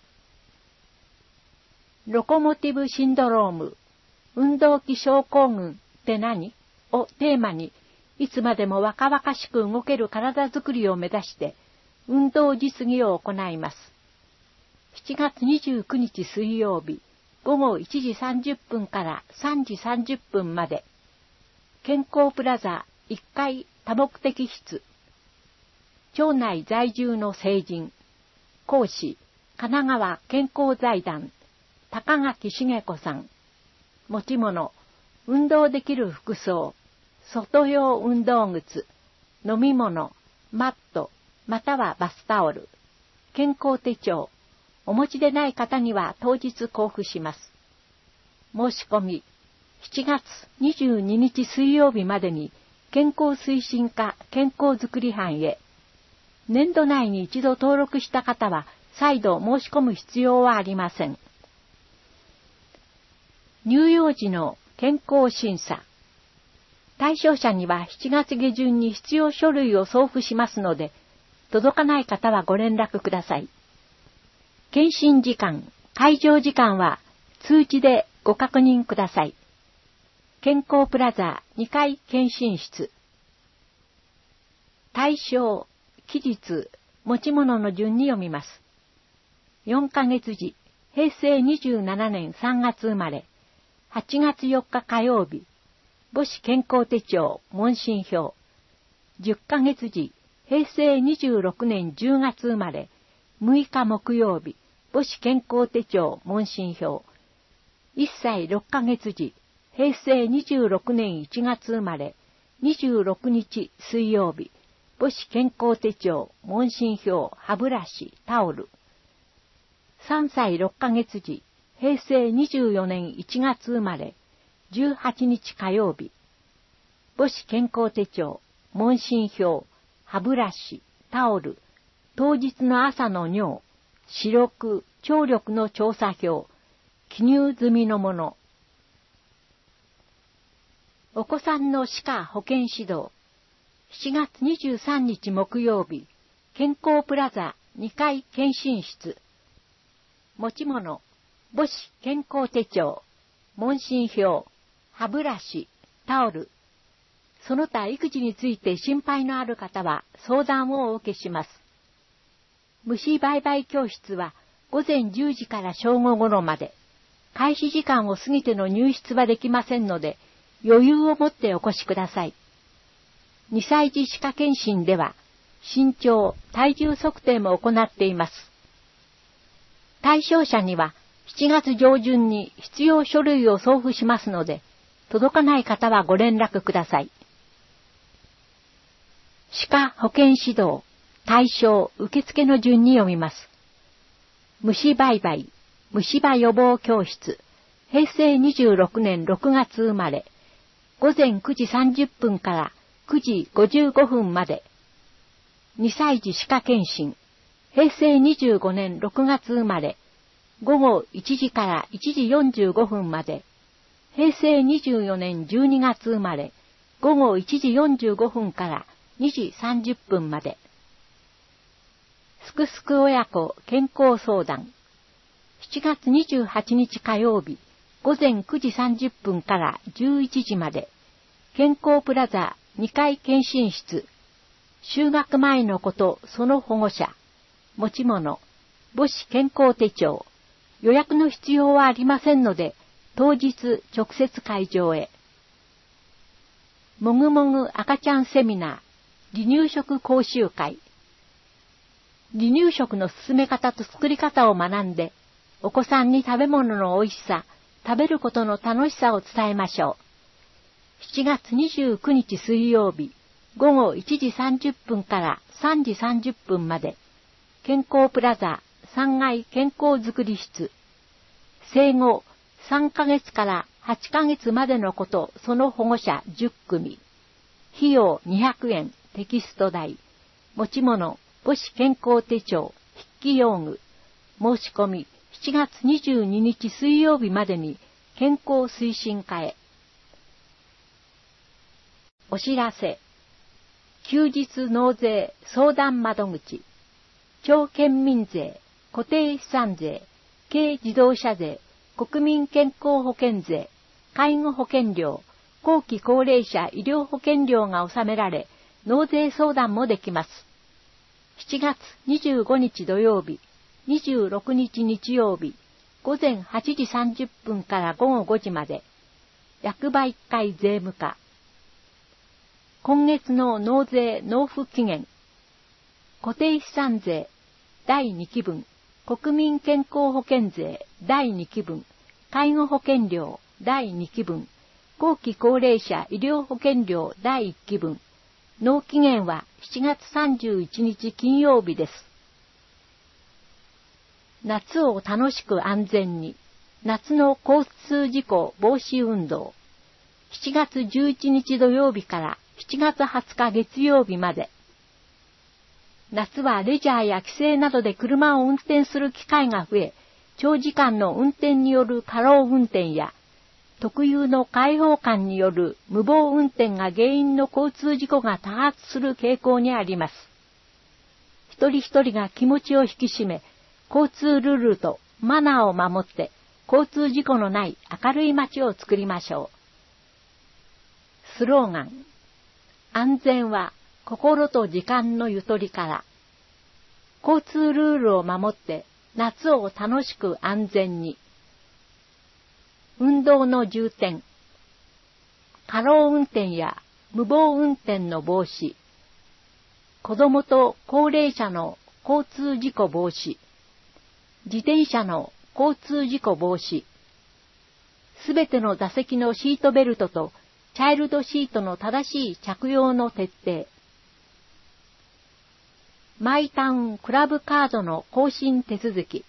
ロコモティブシンドローム、運動器症候群って何？をテーマに、いつまでも若々しく動ける体づくりを目指して、運動実技を行います。しちがつにじゅうくにち水曜日、ごごいちじさんじゅっぷんからさんじさんじゅっぷんまで、健康プラザいっかい多目的室。町内在住の成人、講師、神奈川健康財団、高垣茂子さん。持ち物、運動できる服装、外用運動靴、飲み物、マット、またはバスタオル、健康手帳、お持ちでない方には当日交付します。 申し込み、しちがつにじゅうににち水曜日までに健康推進課健康づくり班へ。年度内に一度登録した方は再度申し込む必要はありません。乳幼児の健康審査。対象者にはしちがつげじゅんに必要書類を送付しますので、届かない方はご連絡ください。検診時間、会場時間は通知でご確認ください。健康プラザにかい検診室。対象、期日、持ち物の順に読みます。よんかげつじ、へいせいにじゅうななねんさんがつ生まれ、はちがつよっか火曜日、母子健康手帳、問診票。じゅっかげつじ、へいせいにじゅうろくねんじゅうがつ生まれ、むいか木曜日、母子健康手帳、問診票。いっさいろっかげつじ、へいせいにじゅうろくねんいちがつ生まれ、にじゅうろくにち水曜日、母子健康手帳、問診票、歯ブラシ、タオル。さんさいろっかげつじ、へいせいにじゅうよねんいちがつ生まれ、じゅうはちにち火曜日、母子健康手帳、問診票、歯ブラシ、タオル、当日の朝の尿、視力、聴力の調査票、記入済みのもの。お子さんの歯科保健指導。しちがつにじゅうさんにち木曜日、健康プラザにかい検診室。持ち物、母子健康手帳、問診票、歯ブラシ、タオル。その他育児について心配のある方は相談をお受けします。虫売買教室はごぜんじゅうじから正午頃まで。開始時間を過ぎての入室はできませんので、余裕を持ってお越しください。にさいじ歯科検診では、身長、体重測定も行っています。対象者には、しちがつじょうじゅんに必要書類を送付しますので、届かない方はご連絡ください。歯科保健指導、対象、受付の順に読みます。虫売買、虫歯予防教室、へいせいにじゅうろくねんろくがつ生まれ、ごぜんくじさんじゅっぷんからくじごじゅうごふんまで。にさいじ歯科検診、へいせいにじゅうごねんろくがつ生まれ、ごごいちじからいちじよんじゅうごふんまで。へいせいにじゅうよねんじゅうにがつ生まれ、ごごいちじよんじゅうごふんからにじさんじゅっぷんまで。すくすく親子健康相談。しちがつにじゅうはちにち火曜日、ごぜんくじさんじゅっぷんからじゅういちじまで。健康プラザにかい検診室。就学前のこと、その保護者。持ち物、母子健康手帳。予約の必要はありませんので、当日直接会場へ。もぐもぐ赤ちゃんセミナー、離乳食講習会。離乳食の進め方と作り方を学んで、お子さんに食べ物の美味しさ、食べることの楽しさを伝えましょう。しちがつにじゅうくにち水曜日、ごごいちじさんじゅっぷんからさんじさんじゅっぷんまで、健康プラザさんがい健康づくり室。生後さんかげつからはちかげつまでのこと、その保護者じゅっくみ。費用にひゃくえん、テキスト代。持ち物、母子健康手帳、筆記用具。申し込み、しちがつにじゅうににち水曜日までに健康推進課へ。お知らせ。休日納税相談窓口。町県民税、固定資産税、軽自動車税、国民健康保険税、介護保険料、後期高齢者医療保険料が納められ、納税相談もできます。しちがつにじゅうごにち土曜日、にじゅうろくにち日曜日、ごぜんはちじさんじゅっぷんからごごごじまで、役場いっかい税務課。今月の納税納付期限。固定資産税だいにきぶん、国民健康保険税だいにきぶん、介護保険料だいにきぶん、後期高齢者医療保険料だいいっきぶん。納期限はしちがつさんじゅういちにち金曜日です。夏を楽しく安全に。 夏の交通事故防止運動。しちがつじゅういちにち土曜日からしちがつはつか月曜日まで。夏はレジャーや帰省などで車を運転する機会が増え、長時間の運転による過労運転や、特有の開放感による無謀運転が原因の交通事故が多発する傾向にあります。一人一人が気持ちを引き締め、交通ルールとマナーを守って、交通事故のない明るい街を作りましょう。スローガン。安全は心と時間のゆとりから。交通ルールを守って夏を楽しく安全に。運動の重点。過労運転や無謀運転の防止。子供と高齢者の交通事故防止。自転車の交通事故防止。すべての座席のシートベルトとチャイルドシートの正しい着用の徹底。マイタウンクラブカードの更新手続き。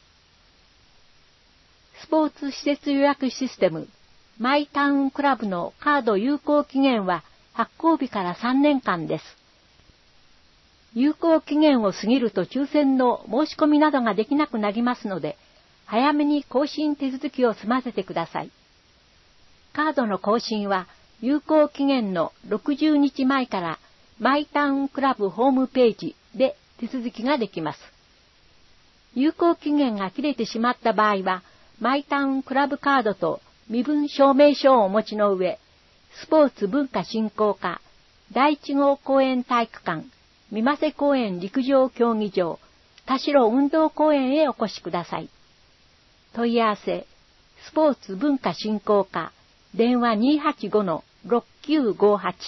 スポーツ施設予約システムマイタウンクラブのカード有効期限は発行日からさんねんかんです。有効期限を過ぎると抽選の申し込みなどができなくなりますので、早めに更新手続きを済ませてください。カードの更新は有効期限のろくじゅうにちまえからマイタウンクラブホームページで手続きができます。有効期限が切れてしまった場合は、マイタウンクラブカードと身分証明書をお持ちの上、スポーツ文化振興課だいいち号公園体育館、三瀬公園陸上競技場、田代運動公園へお越しください。問い合わせ、スポーツ文化振興課、電話 にーはちごのろくきゅうごはち。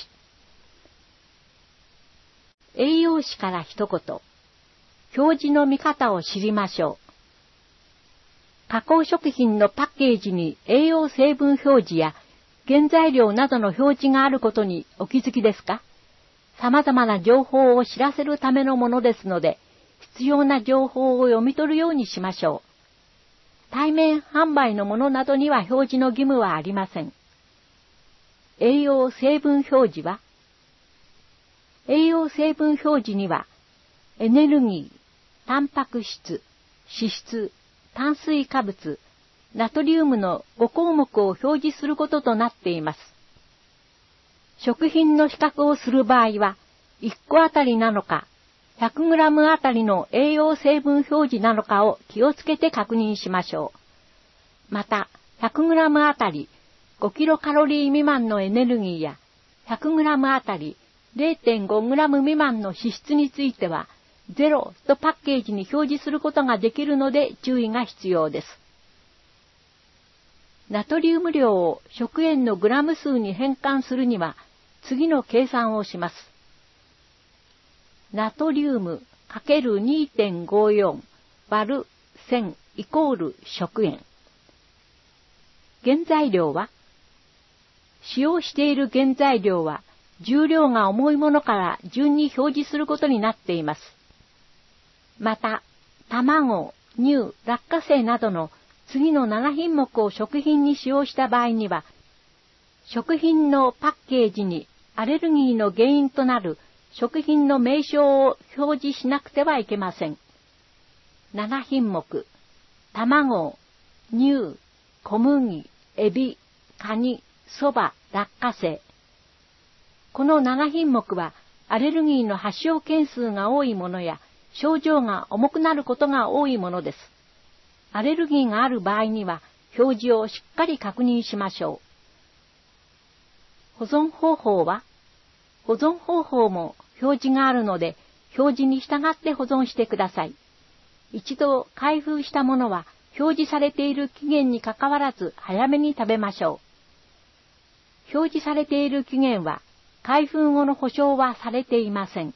栄養士から一言。表示の見方を知りましょう。加工食品のパッケージに栄養成分表示や原材料などの表示があることにお気づきですか？様々な情報を知らせるためのものですので、必要な情報を読み取るようにしましょう。対面販売のものなどには表示の義務はありません。栄養成分表示は栄養成分表示には、エネルギー、タンパク質、脂質、炭水化物、ナトリウムのごこうもくを表示することとなっています。食品の比較をする場合は、いっこあたりなのか、ひゃくグラムあたりの栄養成分表示なのかを気をつけて確認しましょう。また、ひゃくグラムあたりごキロカロリー未満のエネルギーや、ひゃくグラムあたり れいてんごグラム未満の脂質については、ゼロとパッケージに表示することができるので注意が必要です。ナトリウム量を食塩のグラム数に変換するには、次の計算をします。ナトリウム × にてんごよん 割るせんイコール食塩。原材料は使用している原材料は重量が重いものから順に表示することになっています。また、卵、乳、落花生などの次のななひんもくを食品に使用した場合には、食品のパッケージにアレルギーの原因となる食品の名称を表示しなくてはいけません。ななひんもく、卵、乳、小麦、エビ、カニ、そば、落花生。このななひんもくはアレルギーの発症件数が多いものや症状が重くなることが多いものです。アレルギーがある場合には表示をしっかり確認しましょう。保存方法は保存方法も表示があるので表示に従って保存してください。一度開封したものは表示されている期限にかかわらず早めに食べましょう。表示されている期限は開封後の保証はされていません。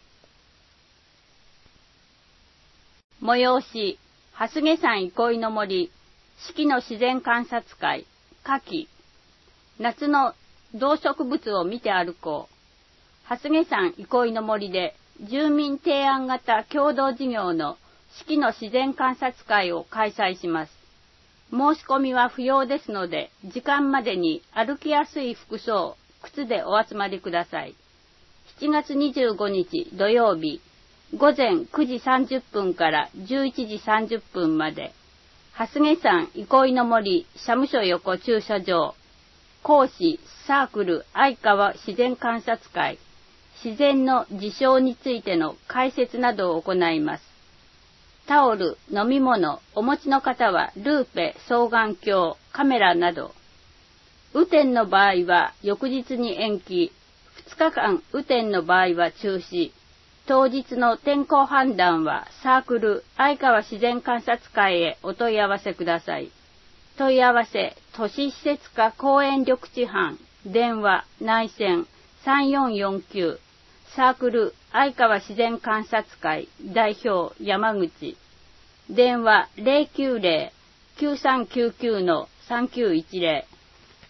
催し、蓮毛山憩いの森、四季の自然観察会、夏季、夏の動植物を見て歩こう。蓮毛山憩いの森で住民提案型共同事業の四季の自然観察会を開催します。 申し込みは不要ですので、時間までに歩きやすい服装、靴でお集まりください。しちがつにじゅうごにち土曜日、午前くじさんじゅっぷんからじゅういちじさんじゅっぷんまで、蓮毛山憩いの森社務所横駐車場、講師サークル相川自然観察会、自然の事象についての解説などを行います。タオル、飲み物、お持ちの方はルーペ、双眼鏡、カメラなど。雨天の場合は翌日に延期、ふつかかん雨天の場合は中止。当日の天候判断はサークル相川自然観察会へお問い合わせください。問い合わせ、都市施設課公園緑地班、電話、内線さんよんよんきゅう、サークル相川自然観察会代表山口、電話 ゼロきゅうゼロ きゅうさんきゅうきゅう さんきゅういちゼロ。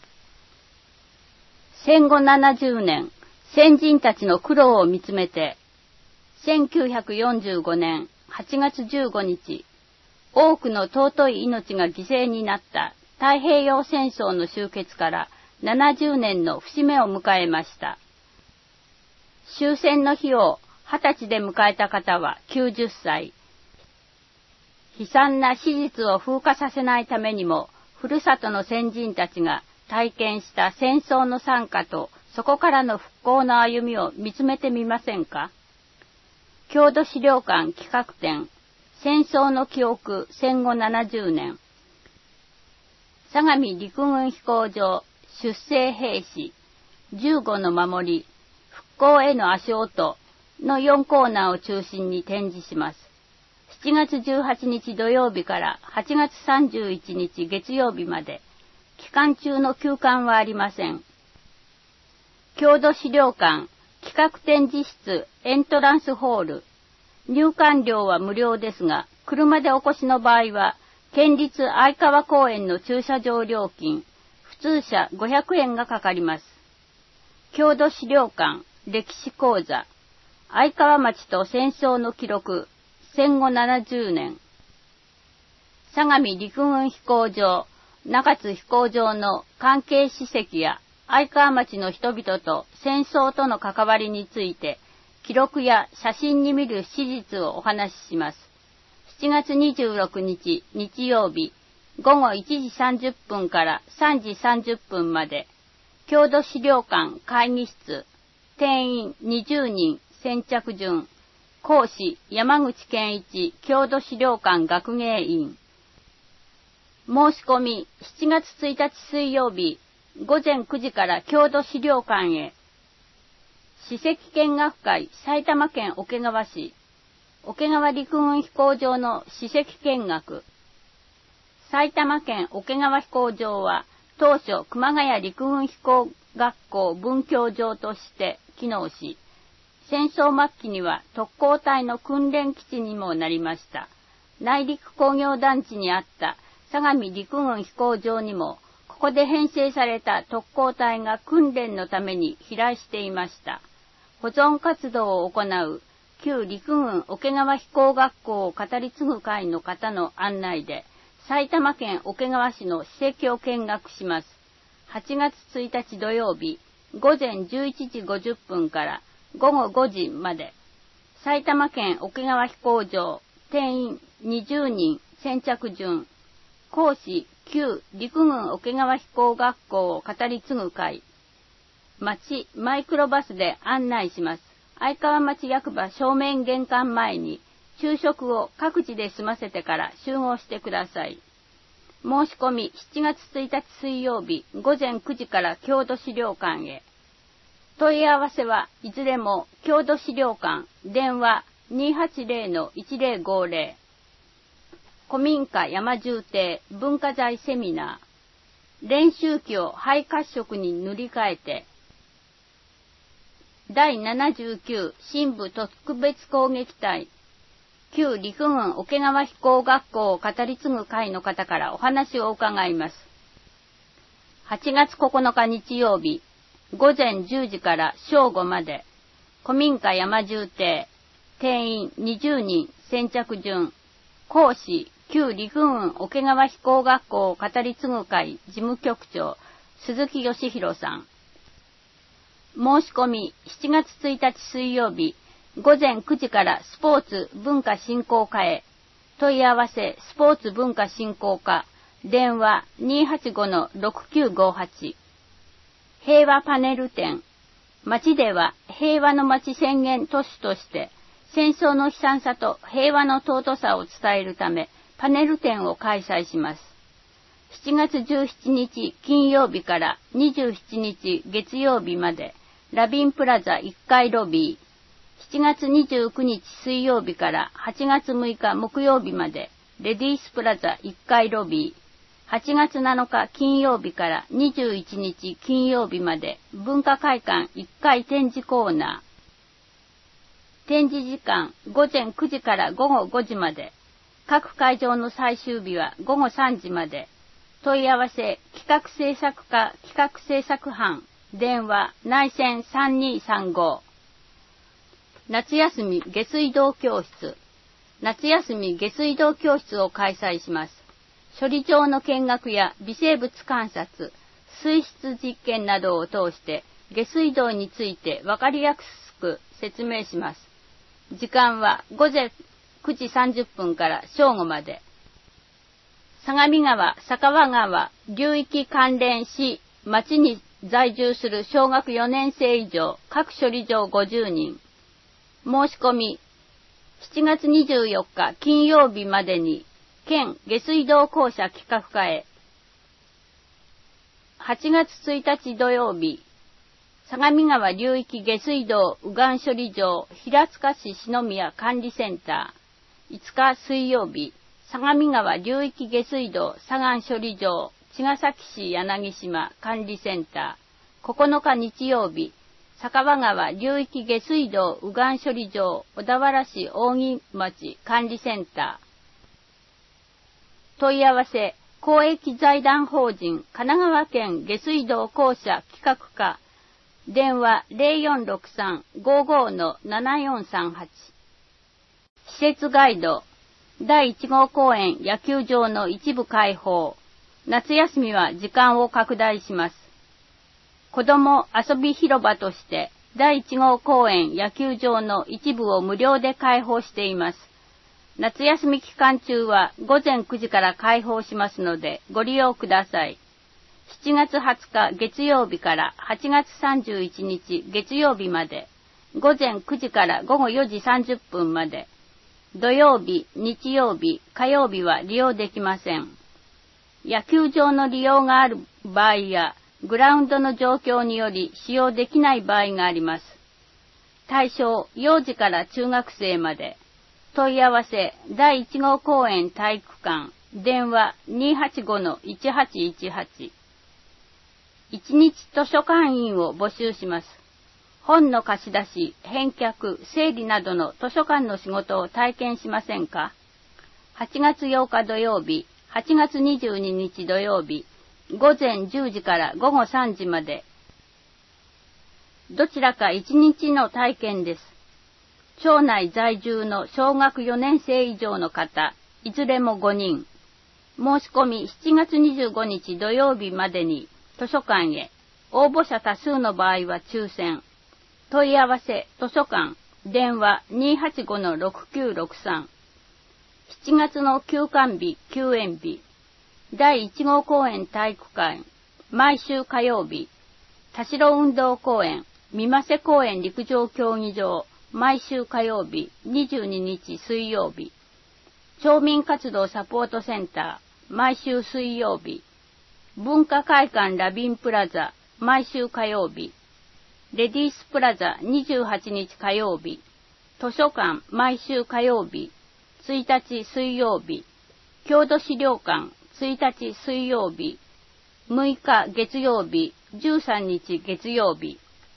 戦後ななじゅうねん、先人たちの苦労を見つめて、せんきゅうひゃくよんじゅうごねんはちがつじゅうごにち、多くの尊い命が犠牲になった太平洋戦争の終結からななじゅうねんの節目を迎えました。終戦の日をはたちで迎えた方はきゅうじゅっさい。悲惨な史実を風化させないためにも、ふるさとの先人たちが体験した戦争の惨禍とそこからの復興の歩みを見つめてみませんか。郷土資料館企画展、戦争の記憶戦後ななじゅうねん。相模陸軍飛行場出征兵士じゅうごの守り復興への足音のよんコーナーを中心に展示します。しちがつじゅうはちにち土曜日からはちがつさんじゅういちにち月曜日まで、期間中の休館はありません。郷土資料館企画展示室エントランスホール、入館料は無料ですが、車でお越しの場合は、県立相川公園の駐車場料金、普通車ごひゃくえんがかかります。郷土資料館歴史講座、相川町と戦争の記録、戦後ななじゅうねん。相模陸軍飛行場、中津飛行場の関係史跡や相川町の人々と戦争との関わりについて、記録や写真に見る史実をお話しします。しちがつにじゅうろくにち日曜日、ごごいちじさんじゅっぷんからさんじさんじゅっぷんまで、郷土資料館会議室、定員にじゅうにん先着順、講師山口健一郷土資料館学芸員。申し込みしちがつついたち水曜日、ごぜんくじから郷土資料館へ。史跡見学会埼玉県桶川市、桶川陸軍飛行場の史跡見学。埼玉県桶川飛行場は当初熊谷陸軍飛行学校分教場として機能し、戦争末期には特攻隊の訓練基地にもなりました。内陸工業団地にあった相模陸軍飛行場にも、ここで編成された特攻隊が訓練のために飛来していました。保存活動を行う旧陸軍桶川飛行学校を語り継ぐ会の方の案内で、埼玉県桶川市の史跡を見学します。はちがつついたち土曜日、ごぜんじゅういちじごじゅっぷんからごごごじまで、埼玉県桶川飛行場、定員にじゅうにん先着順、講師旧陸軍桶川飛行学校を語り継ぐ会。町マイクロバスで案内します。相川町役場正面玄関前に昼食を各自で済ませてから集合してください。申し込みしちがつついたち水曜日ごぜんくじから郷土資料館へ。問い合わせはいずれも郷土資料館電話 にーはちゼロ いちゼロごゼロ。古民家山住邸文化財セミナー。練習機を灰褐色に塗り替えて。だいななじゅうきゅう新部特別攻撃隊。旧陸軍桶川飛行学校を語り継ぐ会の方からお話を伺います。はちがつここのか日曜日、ごぜんじゅうじから正午まで、古民家山住邸、定員にじゅうにん先着順、講師旧陸軍桶川飛行学校語り継ぐ会事務局長鈴木義弘さん。申し込みしちがつついたち水曜日午前くじからスポーツ文化振興課へ。問い合わせスポーツ文化振興課電話 にーはちごのろくきゅうごはち。平和パネル展。町では平和の町宣言都市として戦争の悲惨さと平和の尊さを伝えるためパネル展を開催します。しちがつじゅうしちにち金曜日からにじゅうしちにち月曜日までラビンプラザいっかいロビー。しちがつにじゅうくにち水曜日からはちがつむいか木曜日までレディースプラザいっかいロビー。はちがつなのか金曜日からにじゅういちにち金曜日まで文化会館いっかい展示コーナー。展示時間ごぜんくじからごごごじまで。各会場の最終日はごごさんじまで。問い合わせ企画制作課企画制作班電話内線さんにーさんご。夏休み下水道教室。夏休み下水道教室を開催します。処理場の見学や微生物観察、水質実験などを通して下水道についてわかりやすく説明します。時間はごぜんくじさんじゅっぷんから正午まで。相模川、酒川川、流域関連市、町に在住する小学よねんせい以上、各処理場ごじゅうにん。申し込み、しちがつにじゅうよっか金曜日までに、県下水道公社企画課へ。はちがつついたち土曜日、相模川流域下水道右岸処理場平塚市篠宮管理センター。いつか水曜日、相模川流域下水道左岸処理場茅ヶ崎市柳島管理センター。ここのか日曜日、酒場川流域下水道右岸処理場小田原市扇町管理センター。問い合わせ公益財団法人神奈川県下水道公社企画課電話 ゼロよんろくさん ごーごー のななよんさんはち。施設ガイドだいいちごう公園野球場の一部開放。夏休みは時間を拡大します。子ども遊び広場としてだいいちごう公園野球場の一部を無料で開放しています。夏休み期間中はごぜんくじから開放しますのでご利用ください。しちがつはつか月曜日からはちがつさんじゅういちにち月曜日まで、ごぜんくじからごごよじさんじゅっぷんまで、土曜日、日曜日、火曜日は利用できません。野球場の利用がある場合や、グラウンドの状況により使用できない場合があります。対象、幼児から中学生まで。問い合わせ、だいいちごう公園体育館、電話 にーはちごのいちはちいちはち。一日図書館員を募集します。本の貸し出し、返却、整理などの図書館の仕事を体験しませんか？はちがつようか土曜日、はちがつにじゅうににち土曜日、ごぜんじゅうじからごごさんじまで。どちらかいちにちの体験です。町内在住の小学よねんせい以上の方、いずれもごにん。申し込みしちがつにじゅうごにち土曜日までに図書館へ。応募者多数の場合は抽選。問い合わせ図書館電話 にーはちごのろくきゅうろくさん。しちがつの休館日休園日。だいいちごう公園体育館毎週火曜日。田代運動公園三間瀬公園陸上競技場毎週火曜日にじゅうににち水曜日。町民活動サポートセンター毎週水曜日。文化会館ラビンプラザ毎週火曜日。レディースプラザにじゅうはちにち火曜日。図書館毎週火曜日。ついたち水曜日。郷土資料館ついたち水曜日。むいか月曜日。じゅうさんにち月曜日。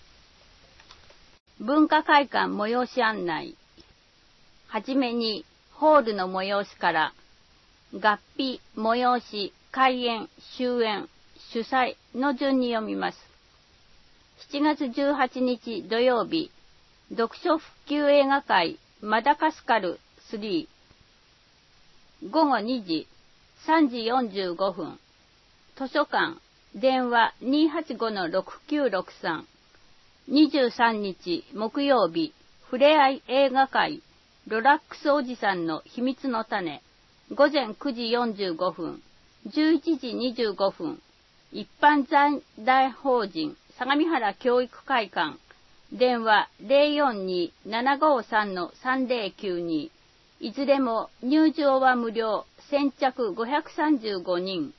文化会館催し案内。はじめにホールの催しから合否、催し、開演、終演、主催の順に読みます。しちがつじゅうはちにち土曜日、読書普及映画会マダカスカルスリー。 ごごにじ、さんじよんじゅうごふん。図書館、電話 にーはちごのろくきゅうろくさん。にじゅうさんにち木曜日、ふれあい映画会、ロラックスおじさんの秘密の種、ごぜんくじよんじゅうごふん、じゅういちじにじゅうごふん、一般財団法人相模原教育会館、電話 ゼロよんにーななごさんのさんぜろきゅうに、いずれも入場は無料、先着ごひゃくさんじゅうごにん。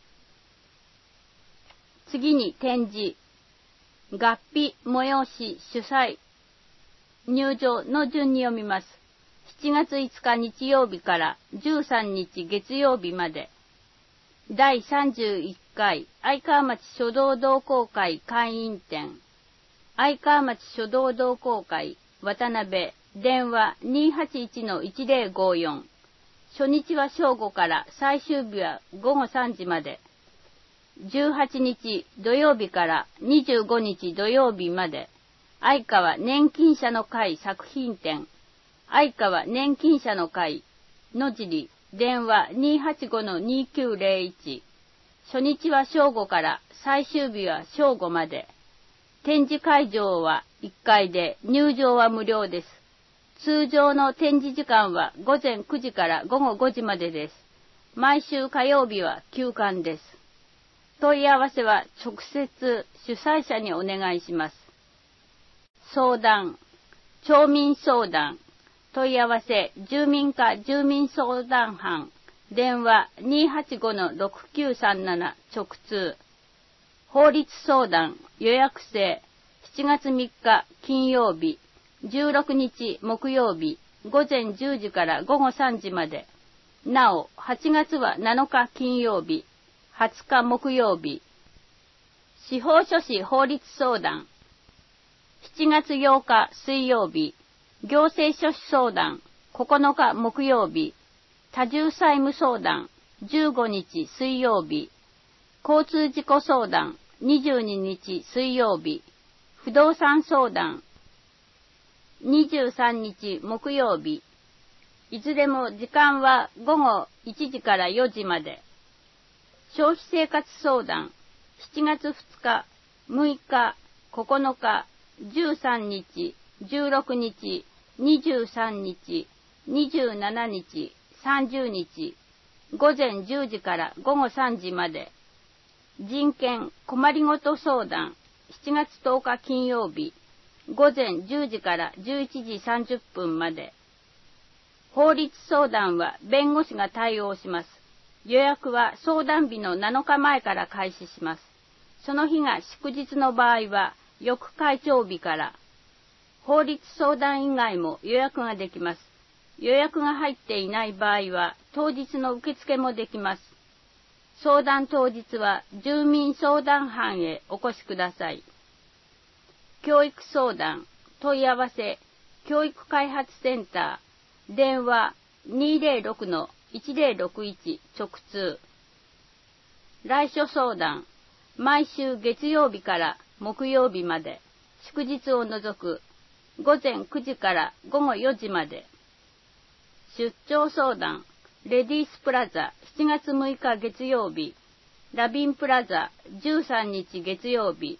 次に展示、合皮催し主催、入場の順に読みます。しちがついつか日曜日からじゅうさんにち月曜日まで、だいさんじゅういっかい愛川町書道同好会会員展、愛川町書道同好会渡辺、電話 にーはちいちのいちぜろごよん、初日は正午から最終日はごごさんじまで、じゅうはちにち土曜日からにじゅうごにち土曜日まで、愛川年金者の会作品展、愛川年金者の会野尻、電話 にーはちごのにーきゅうぜろいち、初日は正午から最終日は正午まで、展示会場はいっかいで入場は無料です。通常の展示時間はごぜんくじからごごごじまでです。毎週火曜日は休館です。問い合わせは直接主催者にお願いします。相談、町民相談、問い合わせ住民課住民相談班、電話 にーはちごのろくきゅうさんなな 直通。法律相談予約制、しちがつみっか金曜日、じゅうろくにち木曜日、ごぜんじゅうじからごごさんじまで。なお、はちがつはなのか金曜日、はつか木曜日。司法書士法律相談、しちがつようか水曜日、行政書士相談、ここのか木曜日、多重債務相談、じゅうごにち水曜日、交通事故相談、にじゅうににち水曜日、不動産相談、にじゅうさんにち木曜日、いずれも時間はごごいちじからよじまで。消費生活相談、しちがつふつか、むいか、ここのか、じゅうさんにち、じゅうろくにち、にじゅうさんにち、にじゅうしちにち、さんじゅうにち、ごぜんじゅうじからごごさんじまで。人権困りごと相談、しちがつとおか金曜日、ごぜんじゅうじからじゅういちじさんじゅっぷんまで。法律相談は弁護士が対応します。予約は相談日のなのかまえから開始します。その日が祝日の場合は、翌会長日から。法律相談以外も予約ができます。予約が入っていない場合は、当日の受付もできます。相談当日は、住民相談班へお越しください。教育相談、問い合わせ、教育開発センター、電話 にーぜろろくのいちぜろろくいち 直通。来所相談、毎週月曜日から木曜日まで、祝日を除く、ごぜんくじからごごよじまで。出張相談、レディースプラザしちがつむいか月曜日、ラビンプラザじゅうさんにち月曜日。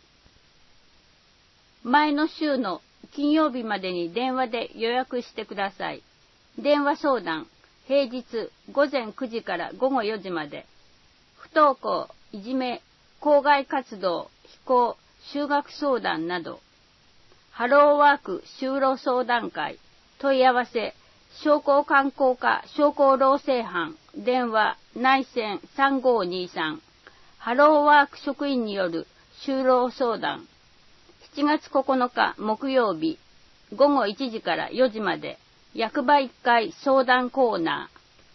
前の週の金曜日までに電話で予約してください。電話相談、平日ごぜんくじからごごよじまで。不登校、いじめ、校外活動、非行、就学相談など。ハローワーク就労相談会、問い合わせ、商工観光課商工労政班、電話、内線さんごにさん。ハローワーク職員による就労相談。しちがつここのか木曜日、ごごいちじからよじまで、役場いっかい相談コーナ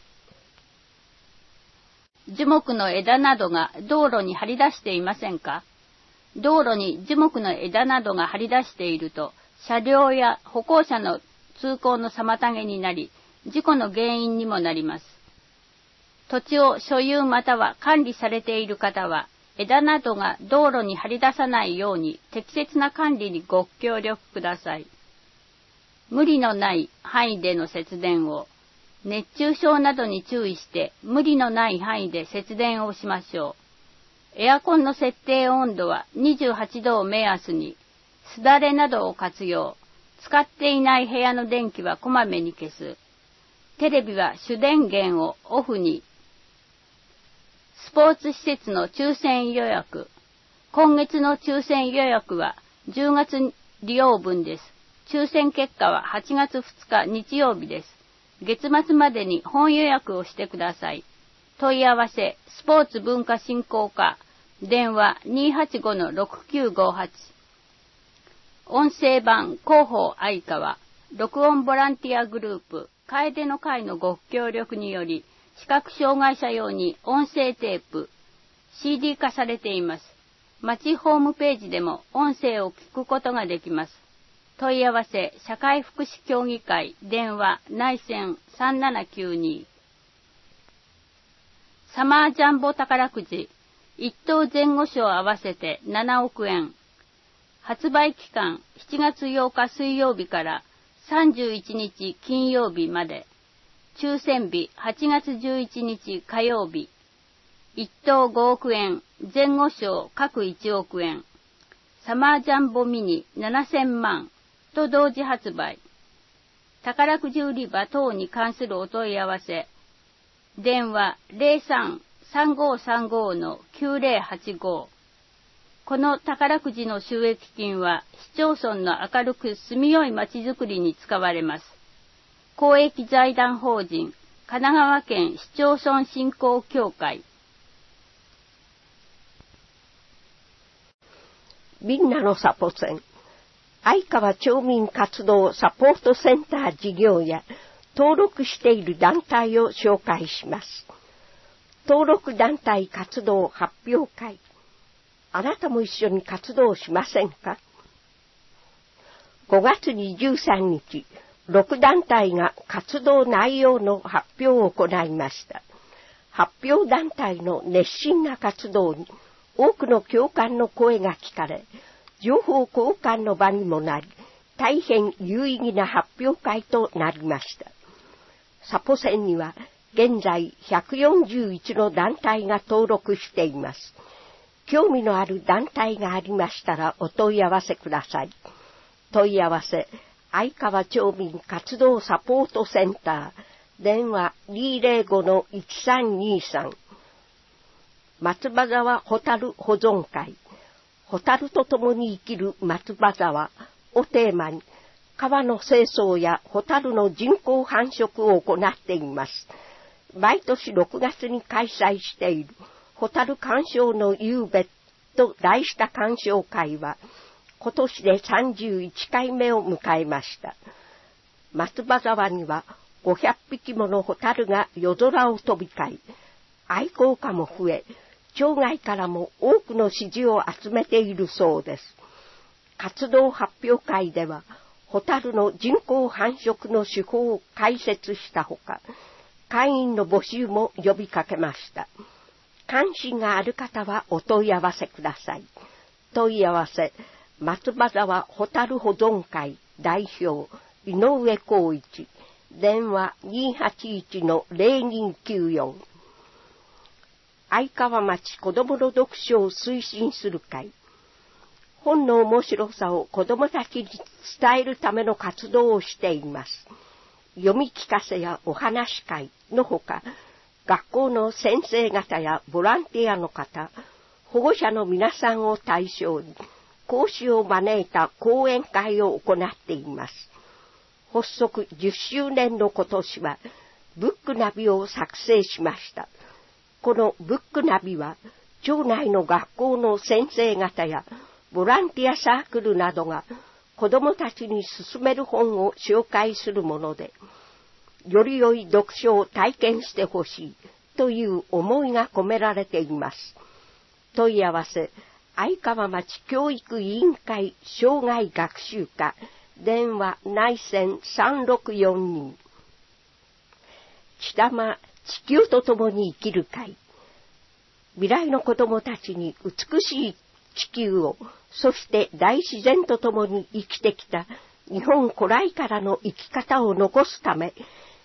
ー。樹木の枝などが道路に張り出していませんか？道路に樹木の枝などが張り出していると、車両や歩行者の通行の妨げになり、事故の原因にもなります。土地を所有または管理されている方は、枝などが道路に張り出さないように適切な管理にご協力ください。無理のない範囲での節電を。 熱中症などに注意して無理のない範囲で節電をしましょう。エアコンの設定温度はにじゅうはちどを目安に、すだれなどを活用。使っていない部屋の電気はこまめに消す。テレビは主電源をオフに。スポーツ施設の抽選予約。今月の抽選予約はじゅうがつ利用分です。抽選結果ははちがつふつか日曜日です。月末までに本予約をしてください。問い合わせ、スポーツ文化振興課、電話 にーはちごのろくきゅうごはち。音声版広報相川、録音ボランティアグループ、楓の会のご協力により、視覚障害者用に音声テープ、シーディー 化されています。町ホームページでも音声を聞くことができます。問い合わせ、社会福祉協議会、電話、内線さんななきゅうに。サマージャンボ宝くじ、一等前後賞合わせてななおくえん。発売期間しちがつようか水曜日からさんじゅういちにち金曜日まで。抽選日はちがつじゅういちにち火曜日。一等ごおくえん、前後賞各いちおくえん。サマージャンボミニななせんまんと同時発売。宝くじ売り場等に関するお問い合わせ。電話 ゼロさん さんごさんご のきゅうゼロはちご。この宝くじの収益金は市町村の明るく住みよい町づくりに使われます。公益財団法人神奈川県市町村振興協会。 みんなのサポセン、相川町民活動サポートセンター事業や登録している団体を紹介します。登録団体活動発表会。あなたも一緒に活動しませんか？ごがつにじゅうさんにち、ろくだんたいが活動内容の発表を行いました。発表団体の熱心な活動に多くの共感の声が聞かれ、情報交換の場にもなり、大変有意義な発表会となりました。サポセンには現在ひゃくよんじゅういちの団体が登録しています。興味のある団体がありましたらお問い合わせください。問い合わせ、相川町民活動サポートセンター、電話 にーぜろごのいちさんにさん。松葉沢ホタル保存会、ホタルと共に生きる松葉沢をテーマに、川の清掃やホタルの人工繁殖を行っています。毎年ろくがつに開催しているホタル鑑賞の夕べと題した鑑賞会は、今年でさんじゅういっかいめを迎えました。松葉沢にはごひゃっぴきものホタルが夜空を飛び交い、愛好家も増え、町外からも多くの支持を集めているそうです。活動発表会では、ホタルの人工繁殖の手法を解説したほか、会員の募集も呼びかけました。関心がある方はお問い合わせください。問い合わせ、松葉沢ホタル保存会代表、井上光一、電話 にーはちいちのぜろにきゅうよん。相川町子どもの読書を推進する会。本の面白さを子どもたちに伝えるための活動をしています。読み聞かせやお話会のほか、学校の先生方やボランティアの方、保護者の皆さんを対象に、講師を招いた講演会を行っています。発足じゅっしゅうねんの今年は、ブックナビを作成しました。このブックナビは、町内の学校の先生方やボランティアサークルなどが子どもたちに勧める本を紹介するもので、より良い読書を体験してほしいという思いが込められています。問い合わせ、相川町教育委員会生涯学習課、電話内線さんろくよんに。ちたま地球と共に生きる会。未来の子どもたちに美しい地球を、そして大自然と共に生きてきた日本古来からの生き方を残すため、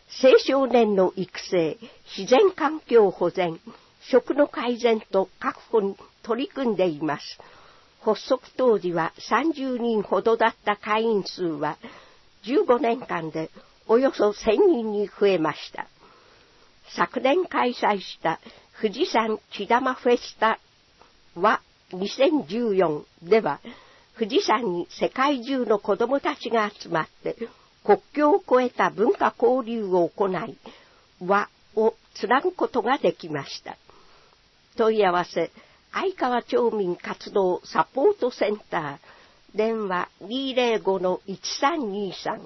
青少年の育成、自然環境保全、食の改善と確保に取り組んでいます。発足当時はさんじゅうにんほどだった会員数はじゅうごねんかんでおよそせんにんに増えました。昨年開催した富士山木玉フェスタはにせんじゅうよんでは、富士山に世界中の子どもたちが集まって国境を越えた文化交流を行い、和をつなぐことができました。問い合わせ、相川町民活動サポートセンター、電話 にーぜろごのいちさんにさん。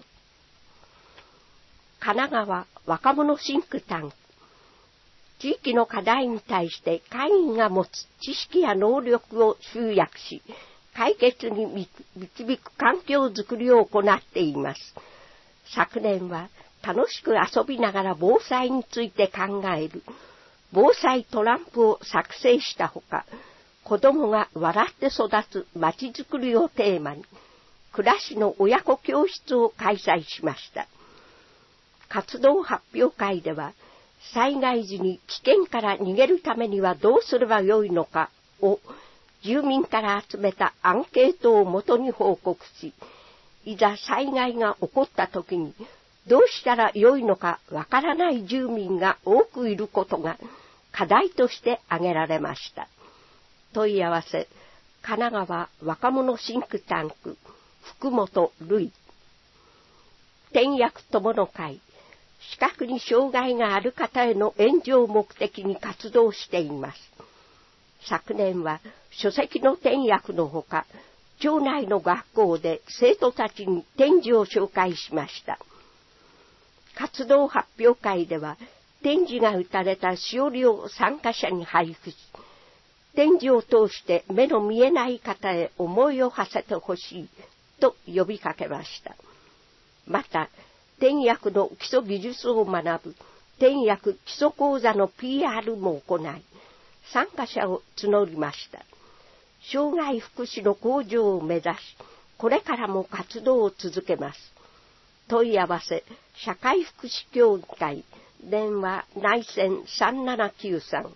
神奈川若者シンクタンク。地域の課題に対して会員が持つ知識や能力を集約し、解決に導く環境づくりを行っています。昨年は楽しく遊びながら防災について考える防災トランプを作成したほか、子どもが笑って育つまちづくりをテーマに、暮らしの親子教室を開催しました。活動発表会では、災害時に危険から逃げるためにはどうすればよいのかを住民から集めたアンケートをもとに報告し、いざ災害が起こった時にどうしたらよいのかわからない住民が多くいることが課題として挙げられました。問い合わせ、神奈川若者シンクタンク、福本瑠衣。天役友の会、視覚に障害がある方への援助を目的に活動しています。昨年は書籍の点訳のほか、町内の学校で生徒たちに展示を紹介しました。活動発表会では、展示が打たれたしおりを参加者に配布し、展示を通して目の見えない方へ思いを馳せてほしいと呼びかけました。また、点訳の基礎技術を学ぶ点訳基礎講座の ピーアール も行い、参加者を募りました。障害福祉の向上を目指し、これからも活動を続けます。問い合わせ、社会福祉協議会、電話内線さんななきゅうさん。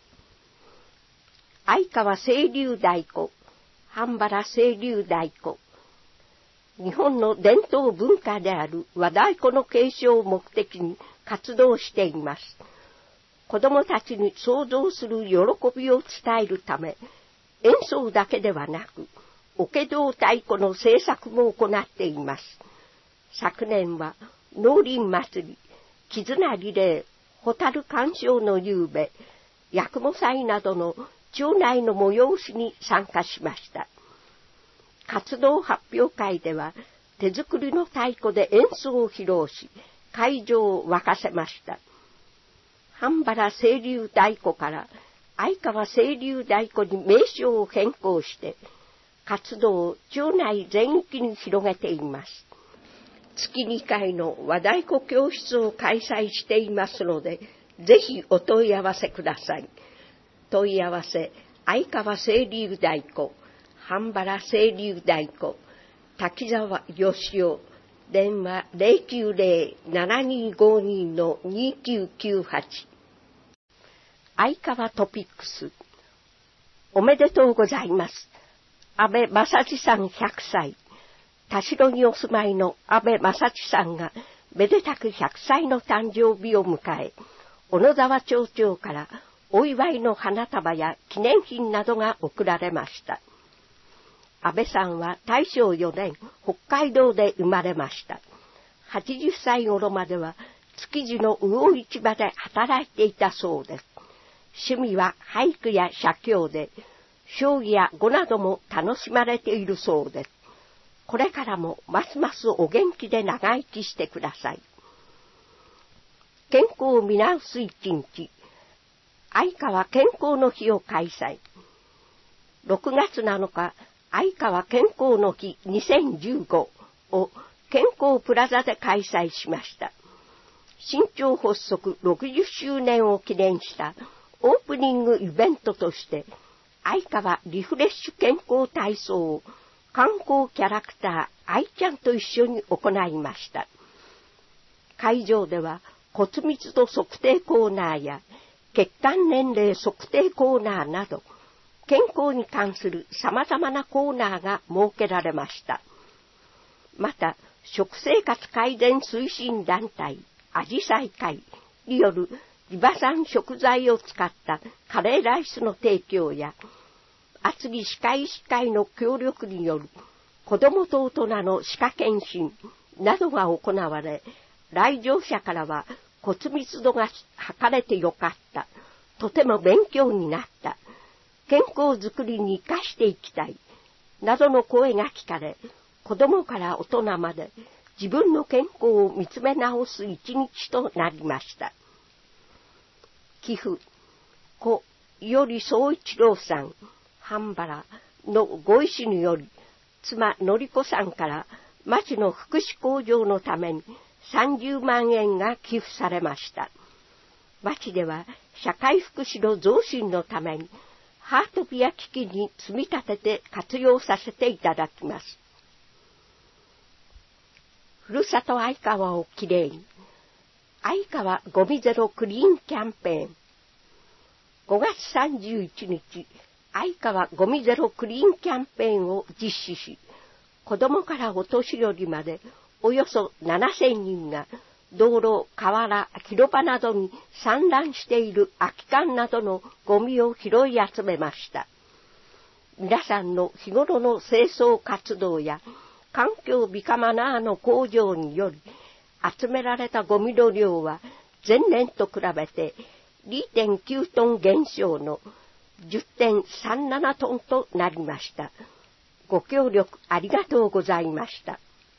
相川清流太鼓、半原清流太鼓。日本の伝統文化である和太鼓の継承を目的に活動しています。子どもたちに創造する喜びを伝えるため、演奏だけではなく、桶胴太鼓の制作も行っています。昨年は農林祭り、絆リレー、蛍鑑賞の夕べ、八雲祭などの町内の催しに参加しました。活動発表会では手作りの太鼓で演奏を披露し、会場を沸かせました。半原清流太鼓から相川清流太鼓に名称を変更して、活動を町内全域に広げています。月にかいの和太鼓教室を開催していますので、ぜひお問い合わせください。問い合わせ、相川清流太鼓、半原清流太鼓、滝沢義雄、電話 ゼロきゅうゼロ ななにーごーにー のにーきゅうきゅうはち。相川トピックス。おめでとうございます。安倍正治さんひゃくさい。田代にお住まいの安倍正治さんがめでたくひゃくさいの誕生日を迎え、小野沢町長からお祝いの花束や記念品などが贈られました。安倍さんは大正よねん、北海道で生まれました。はちじゅっさい頃までは築地の魚市場で働いていたそうです。趣味は俳句や写経で、将棋や碁なども楽しまれているそうです。これからもますますお元気で長生きしてください。健康を見直す一日、相川健康の日を開催。ろくがつなのか、相川健康の日にせんじゅうごを健康プラザで開催しました。新町発足ろくじゅっしゅうねんを記念したオープニングイベントとして、相川リフレッシュ健康体操を観光キャラクター愛ちゃんと一緒に行いました。会場では骨密度測定コーナーや血管年齢測定コーナーなど、健康に関する様々なコーナーが設けられました。また、食生活改善推進団体、あじさい会による地場産食材を使ったカレーライスの提供や、厚木歯科医師会の協力による子どもと大人の歯科検診などが行われ、来場者からは骨密度が測れてよかった、とても勉強になった、健康づくりに生かしていきたい、などの声が聞かれ、子どもから大人まで自分の健康を見つめ直す一日となりました。寄付、故伊織総一郎さん、半原のご意思により、妻のりこさんから町の福祉向上のためにさんじゅうまんえんが寄付されました。町では社会福祉の増進のためにハートピア基金に積み立てて活用させていただきます。ふるさと愛川をきれいに、愛川ゴミゼロクリーンキャンペーン。ごがつさんじゅういちにち、愛川ゴミゼロクリーンキャンペーンを実施し、子どもからお年寄りまでおよそななせんにんが道路、河原、広場などに散乱している空き缶などのゴミを拾い集めました。皆さんの日頃の清掃活動や環境美化マナーの向上により、集められたゴミの量は前年と比べて にてんきゅうトン減少の じゅってんさんななトンとなりました。ご協力ありがとうございました。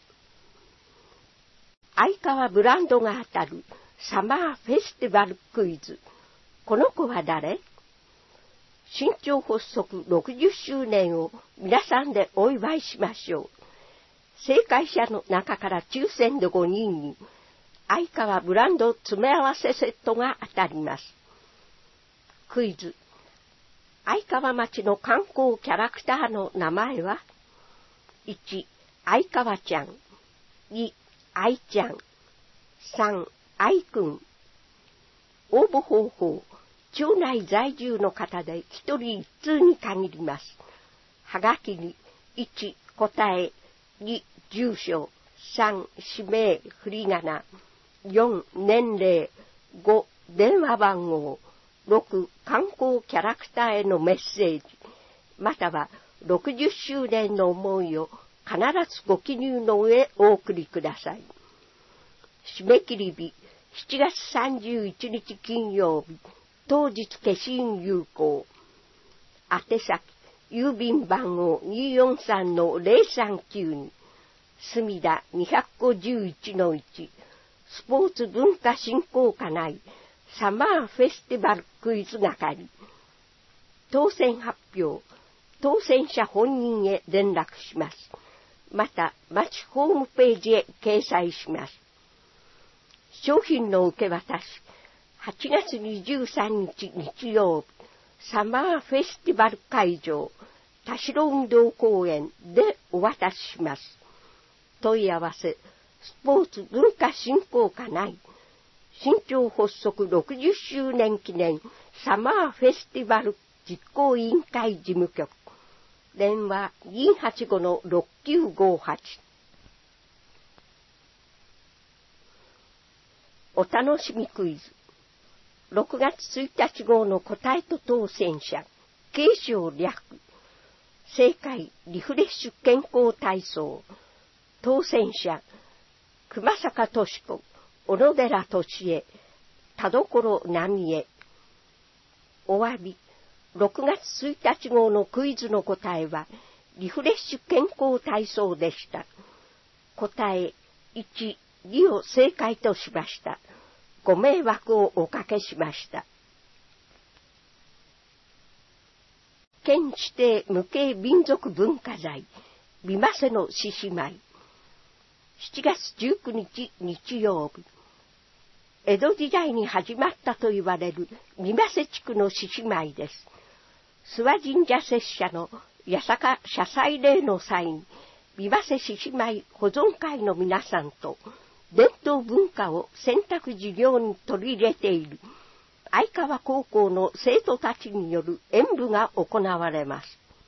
愛川ブランドが当たるサマーフェスティバルクイズ。この子は誰？新潮発足ろくじゅっしゅうねんを皆さんでお祝いしましょう。正解者の中から抽選でごにんに愛川ブランド詰め合わせセットが当たります。クイズ。愛川町の観光キャラクターの名前は？いち、愛川ちゃん。に、愛ちゃん。さん、愛くん。応募方法。町内在住の方でひとりいっつうに限ります。はがきにいち、答え。に、住所。さん、氏名、振り仮名。よん、年齢。ご、電話番号。ろく、観光キャラクターへのメッセージ。またはろくじゅっしゅうねんの思いを必ずご記入の上お送りください。締め切り日、しちがつさんじゅういちにち金曜日、当日消印有効。宛先、郵便番号 にーよんさんのゼロさんきゅうに、墨田にごいちのいち、スポーツ文化振興課内、サマーフェスティバルクイズ係。当選発表、当選者本人へ連絡します。また、町ホームページへ掲載します。商品の受け渡し、はちがつにじゅうさんにち日曜日、サマーフェスティバル会場、田代運動公園でお渡しします。問い合わせ、スポーツ文化振興課内、新潮発足ろくじゅっしゅうねん記念サマーフェスティバル実行委員会事務局。電話 にーはちごのろっきゅうごはち。お楽しみクイズ。ろくがつついたち号の答えと当選者。継承略。正解リフレッシュ健康体操。当選者。熊坂敏子。小野寺俊恵、田所奈美恵。お詫び、ろくがつついたち号のクイズの答えは、リフレッシュ健康体操でした。答えいち、にを正解としました。ご迷惑をおかけしました。県指定無形民族文化財、三馬瀬の獅子舞。しちがつじゅうくにち日曜日。江戸時代に始まったと言われる三馬瀬地区の獅子舞です。諏訪神社摂社の八坂社祭礼の際に、三馬瀬獅子舞保存会の皆さんと伝統文化を選択授業に取り入れている相川高校の生徒たちによる演舞が行われます。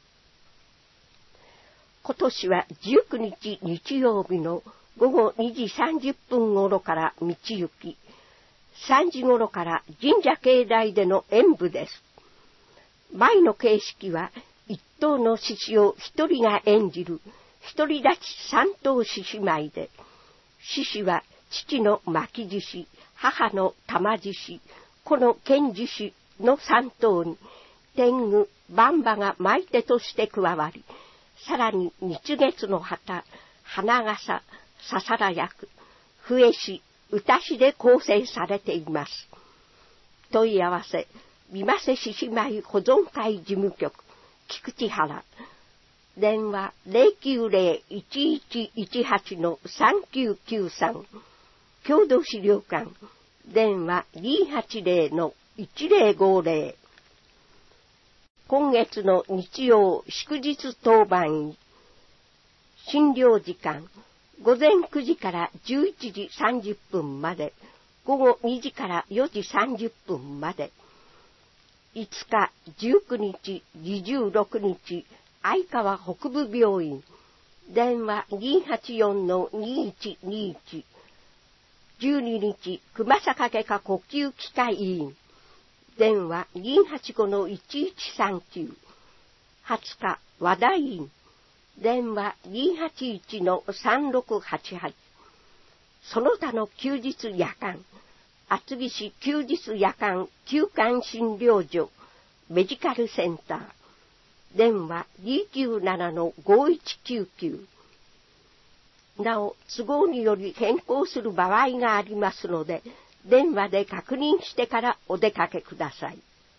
今年はじゅうくにち日曜日のごごにじさんじゅっぷん頃から道行き、さんじ頃から神社境内での演舞です。舞の形式は一頭の獅子を一人が演じる一人立ち三頭獅子舞で、獅子は父の巻き獅子、母の玉獅子、子の剣獅子の三頭に天狗、番場が舞手として加わり、さらに日月の旗、花笠、ささら役、笛師、歌師で構成されています。問い合わせ、三瀬獅子舞保存会事務局、菊池原。電話 ゼロきゅうゼロ いちいちいちはち のさんきゅうきゅうさん。郷土資料館。電話 にーはちゼロ のいちゼロごゼロ。今月の日曜祝日当番医。診療時間。午前くじからじゅういちじさんじゅっぷんまで。午後にじからよじさんじゅっぷんまで。いつか、じゅうくにち、にじゅうろくにち、相川北部病院。電話 にーはちよん のにいちにいち。じゅうににち、熊坂外科呼吸器科医院。電話 にーはちご のいちいちさんきゅう。はつか、和田院。電話 にーはちいち のさんろくはちはち。その他の休日夜間。厚木市休日夜間休館診療所メディカルセンター。電話 にーきゅうなな のごいちきゅうきゅう。なお、都合により変更する場合がありますので、電話で確認してからお出かけください。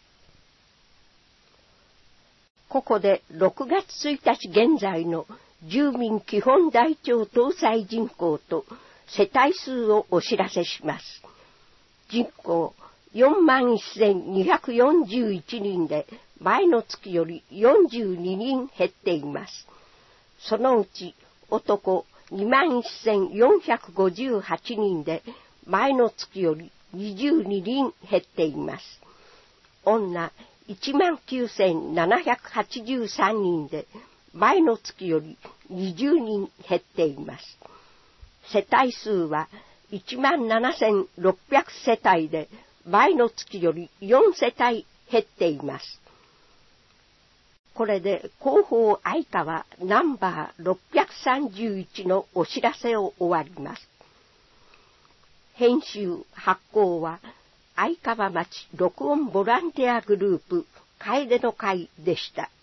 ここでろくがつついたち現在の住民基本台帳搭載人口と世帯数をお知らせします。人口 よんまんせんにひゃくよんじゅういちにんで前の月よりよんじゅうににん減っています。そのうち男 にまんせんよんひゃくごじゅうはちにんで前の月よりにじゅうににん減っています。女 いちまんきゅうせんななひゃくはちじゅうさんにんで前の月よりにじゅうにん減っています。世帯数はいちまんななせんろっぴゃくせたいで前の月よりよんせたい減っています。これで広報相川ナンバーろっぴゃくさんじゅういちのお知らせを終わります。編集発行は相川町録音ボランティアグループ楓の会でした。